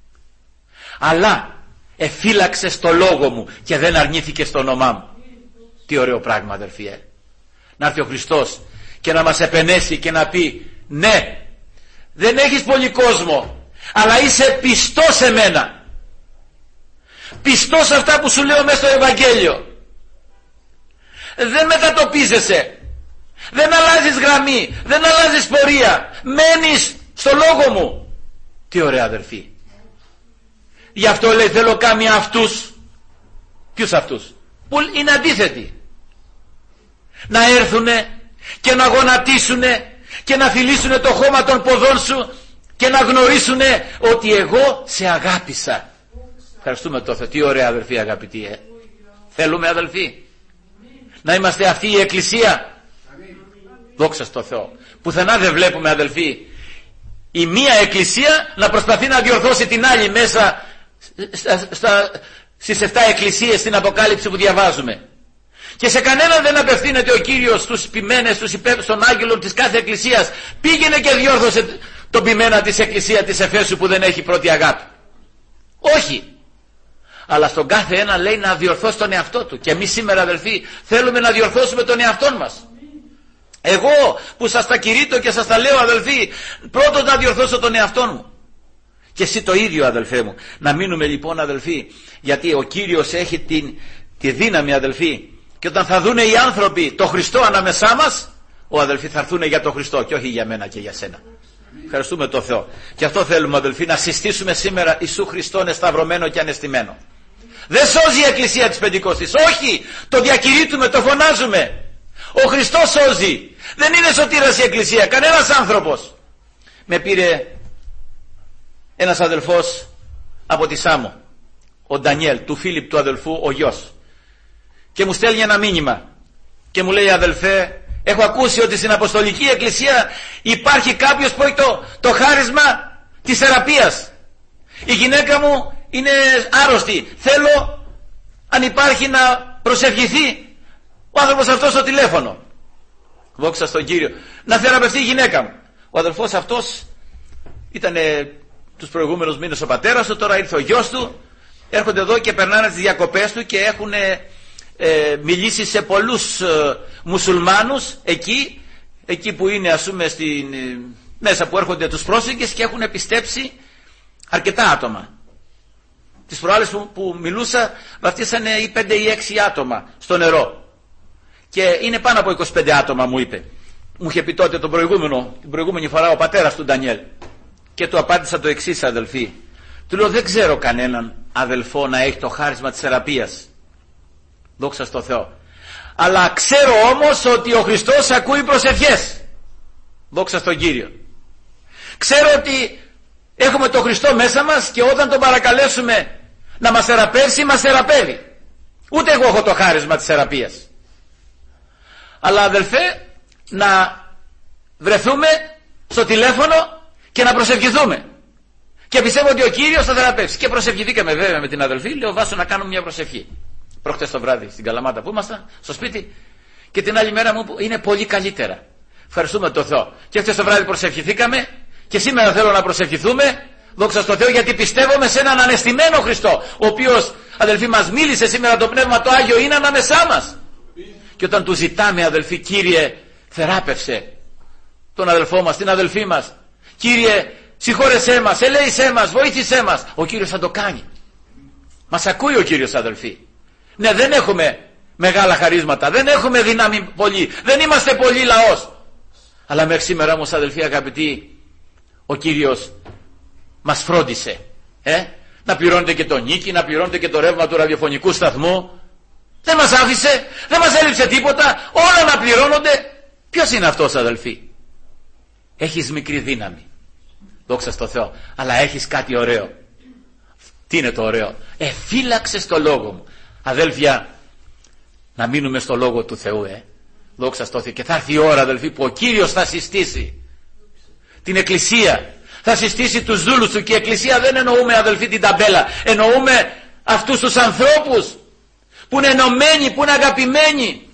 αλλά εφύλαξες το λόγο μου και δεν αρνήθηκες το όνομά μου. Τι ωραίο πράγμα, αδελφοί, ε? Να έρθει ο Χριστός και να μας επενέσει και να πει, ναι, δεν έχεις πολύ κόσμο, αλλά είσαι πιστός σε μένα, πιστός σε αυτά που σου λέω μέσα στο Ευαγγέλιο, δεν μετατοπίζεσαι, δεν αλλάζεις γραμμή, δεν αλλάζεις πορεία, μένεις στο λόγο μου. Τι ωραία, αδελφοί. Γι' αυτό, λέει, θέλω κάμια αυτούς. Ποιους αυτούς? Που είναι αντίθετοι, να έρθουνε και να γονατίσουνε και να φιλήσουνε το χώμα των ποδών σου και να γνωρίσουνε ότι εγώ σε αγάπησα. Ευχαριστούμε το Θεό. Τι ωραία, αδελφοί αγαπητοί, ε? Θέλουμε, αδελφοί, να είμαστε αυτή η εκκλησία? Δόξα στο Θεό. Πουθενά δεν βλέπουμε, αδελφοί, η μία εκκλησία να προσπαθεί να διορθώσει την άλλη μέσα στα, στα, στις εφτά εκκλησίες στην Αποκάλυψη που διαβάζουμε. Και σε κανέναν δεν απευθύνεται ο Κύριος στους ποιμένες, στους υπέρ, στον άγγελο της κάθε εκκλησίας, πήγαινε και διόρθωσε τον ποιμένα της εκκλησίας της Εφέσου που δεν έχει πρώτη αγάπη. Όχι. Αλλά στον κάθε ένα λέει να διορθώσει τον εαυτό του. Και εμείς σήμερα, αδελφοί, θέλουμε να διορθώσουμε τον εαυτό μας. Εγώ που σας τα κηρύττω και σας τα λέω, αδελφοί, πρώτος να διορθώσω τον εαυτό μου. Και εσύ το ίδιο, αδελφέ μου. Να μείνουμε λοιπόν, αδελφοί, γιατί ο Κύριος έχει την, τη δύναμη, αδελφοί, και όταν θα δούνε οι άνθρωποι το Χριστό ανάμεσά μας, ο αδελφοί θα έρθουν για το Χριστό και όχι για μένα και για σένα. Ευχαριστούμε τον Θεό. Και αυτό θέλουμε, αδελφοί, να συστήσουμε σήμερα Ιησού Χριστόν εσταυρωμένο και ανεστημένο. Δεν σώζει η Εκκλησία της Πεντηκοστής. Όχι, το διακηρύττουμε, το φωνάζουμε. Ο Χριστός σώζει. Δεν είναι σωτήρας η Εκκλησία, κανένας άνθρωπος. Με πήρε ένας αδελφός από τη Σάμο, ο Ντανιέλ, του Φίλιπ του αδελφού, ο γιος, και μου στέλνει ένα μήνυμα και μου λέει, αδελφέ, έχω ακούσει ότι στην Αποστολική Εκκλησία υπάρχει κάποιος που έχει το, το χάρισμα της θεραπείας. Η γυναίκα μου είναι άρρωστη, θέλω αν υπάρχει να προσευχηθεί ο άνθρωπος αυτός στο τηλέφωνο. Δόξα στον Κύριο. Να θεραπευτεί η γυναίκα μου. Ο αδελφός αυτός ήταν τους προηγούμενους μήνες ο πατέρας του, τώρα ήρθε ο γιος του, έρχονται εδώ και περνάνε τις διακοπές του και έχουν ε, μιλήσει σε πολλούς ε, μουσουλμάνους εκεί, εκεί που είναι, ας πούμε, στην, ε, μέσα που έρχονται τους πρόσφυγες, και έχουν πιστέψει αρκετά άτομα. Τις προάλλες που, που μιλούσα βαφτίσανε ή πέντε ή έξι άτομα στο νερό. Και είναι πάνω από είκοσι πέντε άτομα, μου είπε. Μου είχε πει τότε τον προηγούμενο, την προηγούμενη φορά ο πατέρας του Ντανιέλ. Και του απάντησα το εξής, αδελφοί. Του λέω, δεν ξέρω κανέναν αδελφό να έχει το χάρισμα της θεραπείας. Δόξα στο Θεό. Αλλά ξέρω όμως ότι ο Χριστός ακούει προσευχές. Δόξα στον Κύριο. Ξέρω ότι έχουμε τον Χριστό μέσα μας και όταν τον παρακαλέσουμε να μας θεραπεύσει, μας θεραπεύει. Ούτε εγώ έχω το χάρισμα της θεραπείας. Αλλά, αδελφέ, να βρεθούμε στο τηλέφωνο και να προσευχηθούμε. Και πιστεύω ότι ο Κύριος θα θεραπεύσει. Και προσευχηθήκαμε βέβαια με την αδελφή. Λέω, Βάσο, να κάνουμε μια προσευχή. Προχτές το βράδυ στην Καλαμάτα που ήμασταν, στο σπίτι. Και την άλλη μέρα μου είναι πολύ καλύτερα. Ευχαριστούμε τον Θεό. Και χτες το βράδυ προσευχηθήκαμε. Και σήμερα θέλω να προσευχηθούμε. Δόξα στον Θεό, γιατί πιστεύουμε σε έναν ανεστημένο Χριστό, ο οποίος, αδελφοί, μας μίλησε σήμερα, το Πνεύμα το Άγιο είναι ανάμεσά μας. Και όταν του ζητάμε, αδελφοί, Κύριε, θεράπευσε τον αδελφό μας, την αδελφή μας, Κύριε, συγχώρεσέ μας, ελέησέ μας, βοήθησέ μας, ο Κύριος θα το κάνει. Μας ακούει ο Κύριος, αδελφοί. Ναι, δεν έχουμε μεγάλα χαρίσματα, δεν έχουμε δύναμη πολύ, δεν είμαστε πολύ λαός, αλλά μέχρι σήμερα όμως, αδελφοί αγαπητοί, ο Κύριος μας φρόντισε ε? να πληρώνετε και το νίκη, να πληρώνετε και το ρεύμα του ραδιοφωνικού σταθμού. Δεν μας άφησε, δεν μας έλειψε τίποτα, όλα να πληρώνονται. Ποιος είναι αυτός, αδελφοί? Έχεις μικρή δύναμη, δόξα στο Θεό, αλλά έχεις κάτι ωραίο. Τι είναι το ωραίο? Εφύλαξες το λόγο μου. Αδέλφια, να μείνουμε στο λόγο του Θεού, ε. δόξα στο Θεό. Και θα έρθει η ώρα, αδελφοί, που ο Κύριος θα συστήσει την Εκκλησία, θα συστήσει τους δούλους του. Και η Εκκλησία δεν εννοούμε, αδελφοί, την ταμπέλα, εννοούμε αυτούς τους ανθρώπους που είναι ενωμένοι, που είναι αγαπημένοι,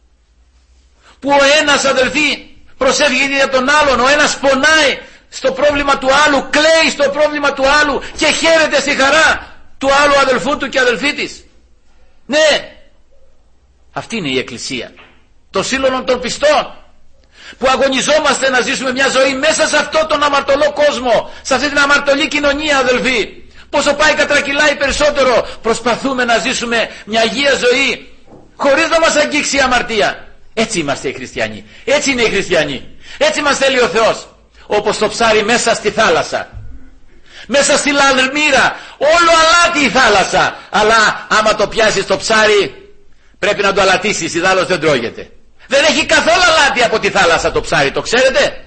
που ο ένας, αδελφοί, προσεύγει για τον άλλον, ο ένας πονάει στο πρόβλημα του άλλου, κλαίει στο πρόβλημα του άλλου και χαίρεται στη χαρά του άλλου αδελφού του και αδελφή της. Ναι, αυτή είναι η Εκκλησία, το σύλλογο των πιστών, που αγωνιζόμαστε να ζήσουμε μια ζωή μέσα σε αυτόν τον αμαρτωλό κόσμο, σε αυτή την αμαρτωλή κοινωνία, αδελφοί. Πόσο πάει κατρακυλάει περισσότερο, προσπαθούμε να ζήσουμε μια αγία ζωή χωρίς να μας αγγίξει η αμαρτία. Έτσι είμαστε οι χριστιανοί, έτσι είναι οι χριστιανοί, έτσι μας θέλει ο Θεός. Όπως το ψάρι μέσα στη θάλασσα, μέσα στη λαδμύρα, όλο αλάτι η θάλασσα, αλλά άμα το πιάσεις το ψάρι πρέπει να το αλατίσεις, ιδάλλως δεν τρώγεται. Δεν έχει καθόλου αλάτι από τη θάλασσα το ψάρι, το ξέρετε?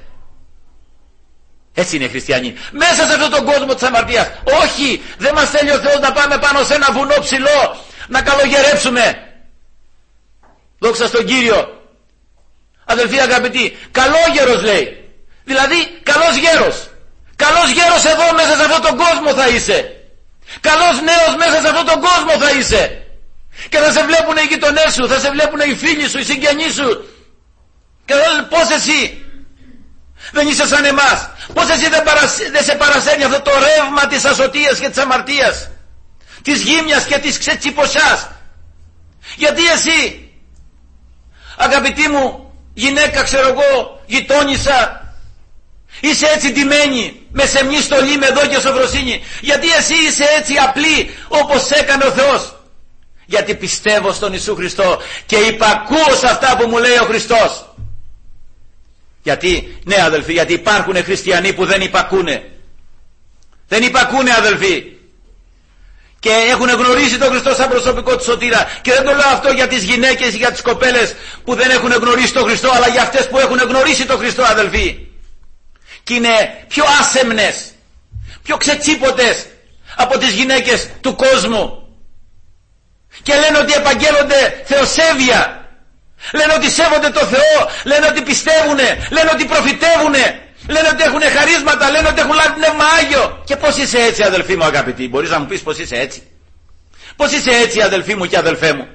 Έτσι είναι οι χριστιανοί, μέσα σε αυτόν τον κόσμο της αμαρτίας. Όχι, δεν μας θέλει ο Θεός να πάμε πάνω σε ένα βουνό ψηλό, να καλογερέψουμε Δόξα στον Κύριο. Αδελφοί αγαπητοί, καλόγερος λέει. Δηλαδή καλός γέρος. Καλός γέρος εδώ μέσα σε αυτόν τον κόσμο θα είσαι. Καλός νέος μέσα σε αυτόν τον κόσμο θα είσαι. Και θα σε βλέπουν οι γειτονές σου, θα σε βλέπουν οι φίλοι σου, οι συγγενείς σου. Και θα λένε πώς εσύ δεν είσαι σαν εμάς. Πώς εσύ δεν, παρασ... δεν σε παρασέρνει αυτό το ρεύμα της ασωτείας και της αμαρτίας, της γύμνιας και της ξετσιποσιάς. Γιατί εσύ, αγαπητή μου γυναίκα, ξέρω εγώ, γειτόνισσα, είσαι έτσι ντυμένη με σεμνή στολή, με δόκια σοφροσύνη? Γιατί εσύ είσαι έτσι απλή όπως έκανε ο Θεός? Γιατί πιστεύω στον Ιησού Χριστό και υπακούω σε αυτά που μου λέει ο Χριστός. Γιατί, ναι αδελφοί, γιατί υπάρχουν χριστιανοί που δεν υπακούνε. Δεν υπακούνε αδελφοί. Και έχουν γνωρίσει τον Χριστό σαν προσωπικό του σωτήρα. Και δεν το λέω αυτό για τις γυναίκες ή για τις κοπέλες που δεν έχουν γνωρίσει τον Χριστό, αλλά για αυτές που έχουν γνωρίσει τον Χριστό αδελφοί. Και είναι πιο άσεμνες, πιο ξετσίποτες από τις γυναίκες του κόσμου. Και λένε ότι επαγγέλλονται θεοσέβεια. Λένε ότι σέβονται το Θεό. Λένε ότι πιστεύουνε. Λένε ότι προφητεύουνε. Λένε ότι έχουν χαρίσματα. Λένε ότι έχουν λάβει πνεύμα Άγιο. Και πώς είσαι έτσι αδελφοί μου αγαπητοί? Μπορείς να μου πεις πώς είσαι έτσι? Πώς είσαι έτσι αδελφοί μου και αδελφέ μου?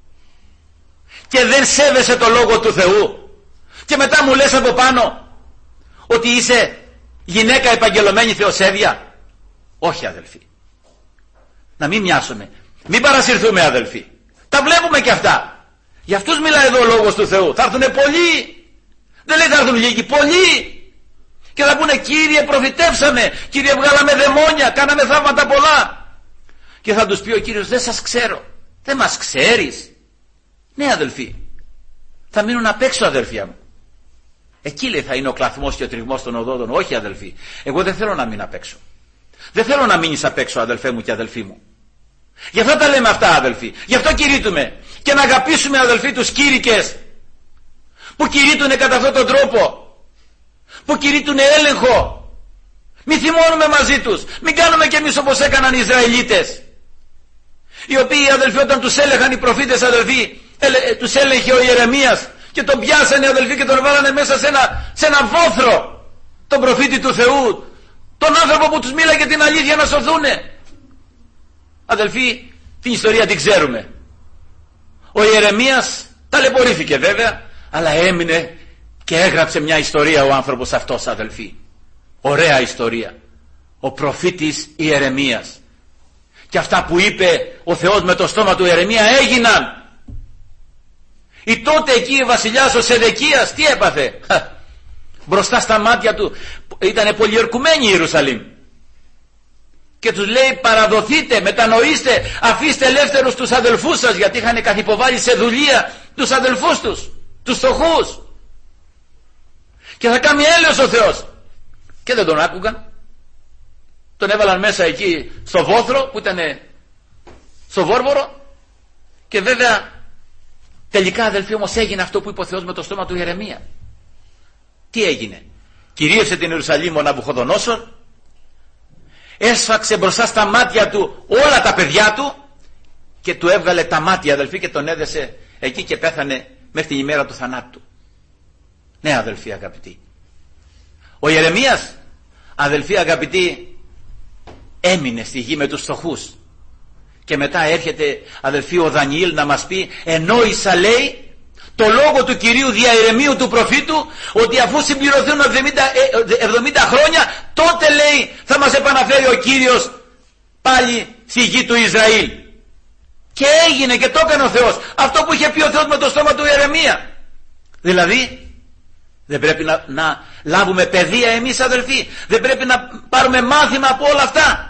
Και δεν σέβεσαι το Λόγο του Θεού. Και μετά μου λες από πάνω ότι είσαι γυναίκα επαγγελωμένη θεοσέβεια. Όχι αδελφοί. Να μην μοιάσουμε. Μην παρασυρθούμε αδελφοί. Τα βλέπουμε και αυτά. Για αυτούς μιλάει εδώ ο Λόγος του Θεού. Θα έρθουν πολλοί. Δεν λέει θα έρθουν λίγοι, πολλοί. Και θα πούνε Κύριε προφητεύσαμε, Κύριε βγάλαμε δαιμόνια, κάναμε θαύματα πολλά. Και θα τους πει ο Κύριος δεν σας ξέρω. Δεν μας ξέρεις? Ναι αδελφοί. Θα μείνουν απ' έξω αδελφιά μου. Εκεί λέει θα είναι ο κλαθμός και ο τριγμός των οδόντων. Όχι αδελφοί. Εγώ δεν θέλω να μείνω απ' έξω. Δεν θέλω να μείνεις απ' έξω αδελφέ μου και αδελφοί μου. Γι' αυτό τα λέμε αυτά αδελφοί. Γι' αυτό κηρύττουμε. Και να αγαπήσουμε αδελφοί τους κήρυκες που κηρύττουνε κατά αυτόν τον τρόπο, που κηρύττουνε έλεγχο. Μη θυμώνουμε μαζί τους. Μην κάνουμε κι εμείς όπως έκαναν οι Ισραηλίτες, οι οποίοι αδελφοί όταν τους έλεγχαν οι προφήτες αδελφοί, έλε, τους έλεγχε ο Ιερεμίας και τον πιάσανε αδελφοί και τον βάλανε μέσα σε ένα, σε ένα βόθρο, τον προφήτη του Θεού, τον άνθρωπο που τους μίλαγε την αλήθεια να σωθούνε. Αδελφοί, την ιστορία την ξέρουμε. Ο Ιερεμίας ταλαιπωρήθηκε βέβαια, αλλά έμεινε και έγραψε μια ιστορία ο άνθρωπος αυτός αδελφοί. Ωραία ιστορία. Ο προφήτης Ιερεμίας. Και αυτά που είπε ο Θεός με το στόμα του Ιερεμία έγιναν. Η τότε εκεί βασιλιάς ο Σεδεκίας τι έπαθε? Μπροστά στα μάτια του ήταν πολιορκουμένη η Ιερουσαλήμ. Και τους λέει παραδοθείτε, μετανοήστε, αφήστε ελεύθερους τους αδελφούς σας, γιατί είχαν καθυποβάλει σε δουλεία τους αδελφούς τους, τους φτωχούς. Και θα κάνει έλεος ο Θεός. Και δεν τον άκουγαν. Τον έβαλαν μέσα εκεί στο βόθρο που ήταν στο βόρβορο. Και βέβαια τελικά αδελφοί όμως έγινε αυτό που είπε ο Θεός με το στόμα του Ιερεμία. Τι έγινε? Κυρίευσε την Ιερουσαλήμ ο Ναβουχοδονόσορ, έσφαξε μπροστά στα μάτια του όλα τα παιδιά του και του έβγαλε τα μάτια αδελφοί και τον έδεσε εκεί και πέθανε μέχρι την ημέρα του θανάτου. Ναι αδελφοί αγαπητοί. Ο Ιερεμίας αδελφοί αγαπητοί έμεινε στη γη με τους φτωχούς. Και μετά έρχεται αδελφοί ο Δανιήλ να μας πει ενόησα λέει το λόγο του Κυρίου δια Ιερεμίου του προφήτου ότι αφού συμπληρωθούν εβδομήντα χρόνια τότε λέει θα μας επαναφέρει ο Κύριος πάλι στη γη του Ισραήλ. Και έγινε και το έκανε ο Θεός αυτό που είχε πει ο Θεός με το στόμα του Ιερεμία. Δηλαδή δεν πρέπει να, να λάβουμε παιδεία εμείς αδελφοί? Δεν πρέπει να πάρουμε μάθημα από όλα αυτά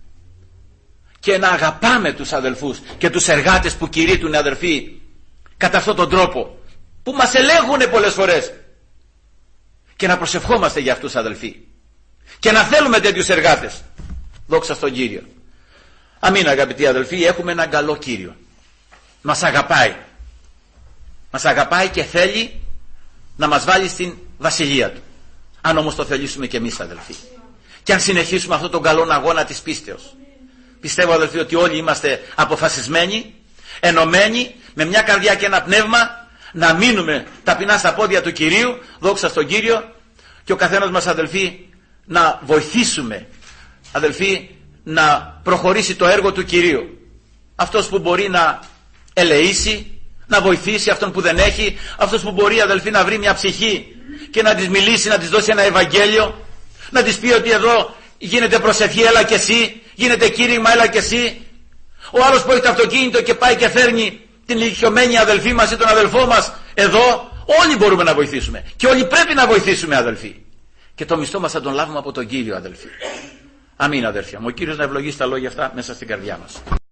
και να αγαπάμε τους αδελφούς και τους εργάτες που κηρύττουν αδελφοί κατά αυτόν τον τρόπο που μας ελέγχουν πολλές φορές, και να προσευχόμαστε για αυτούς αδελφοί και να θέλουμε τέτοιους εργάτες. Δόξα στον Κύριο. Αμήν αγαπητοί αδελφοί. Έχουμε έναν καλό Κύριο. Μας αγαπάει. Μας αγαπάει και θέλει να μας βάλει στην βασιλεία του. Αν όμως το θελήσουμε και εμείς αδελφοί, και αν συνεχίσουμε αυτόν τον καλό αγώνα της πίστεως. Πιστεύω αδελφοί ότι όλοι είμαστε αποφασισμένοι, ενωμένοι, με μια καρδιά και ένα πνεύμα να μείνουμε ταπεινά στα πόδια του Κυρίου, δόξα στον Κύριο, και ο καθένας μας, αδελφοί, να βοηθήσουμε, αδελφοί, να προχωρήσει το έργο του Κυρίου. Αυτός που μπορεί να ελεήσει, να βοηθήσει αυτόν που δεν έχει, αυτός που μπορεί, αδελφοί, να βρει μια ψυχή και να της μιλήσει, να της δώσει ένα Ευαγγέλιο, να της πει ότι εδώ γίνεται προσευχή, έλα και εσύ, γίνεται κήρυγμα, έλα και εσύ. Ο άλλος που έχει το αυτοκίνητο και πάει και φέρνει την ηλικιωμένη αδελφή μας ή τον αδελφό μας εδώ, όλοι μπορούμε να βοηθήσουμε και όλοι πρέπει να βοηθήσουμε, αδελφοί, και το μισθό μας θα τον λάβουμε από τον Κύριο, αδελφοί. Αμήν, αδελφοί μου. Ο Κύριος να ευλογήσει τα λόγια αυτά μέσα στην καρδιά μας.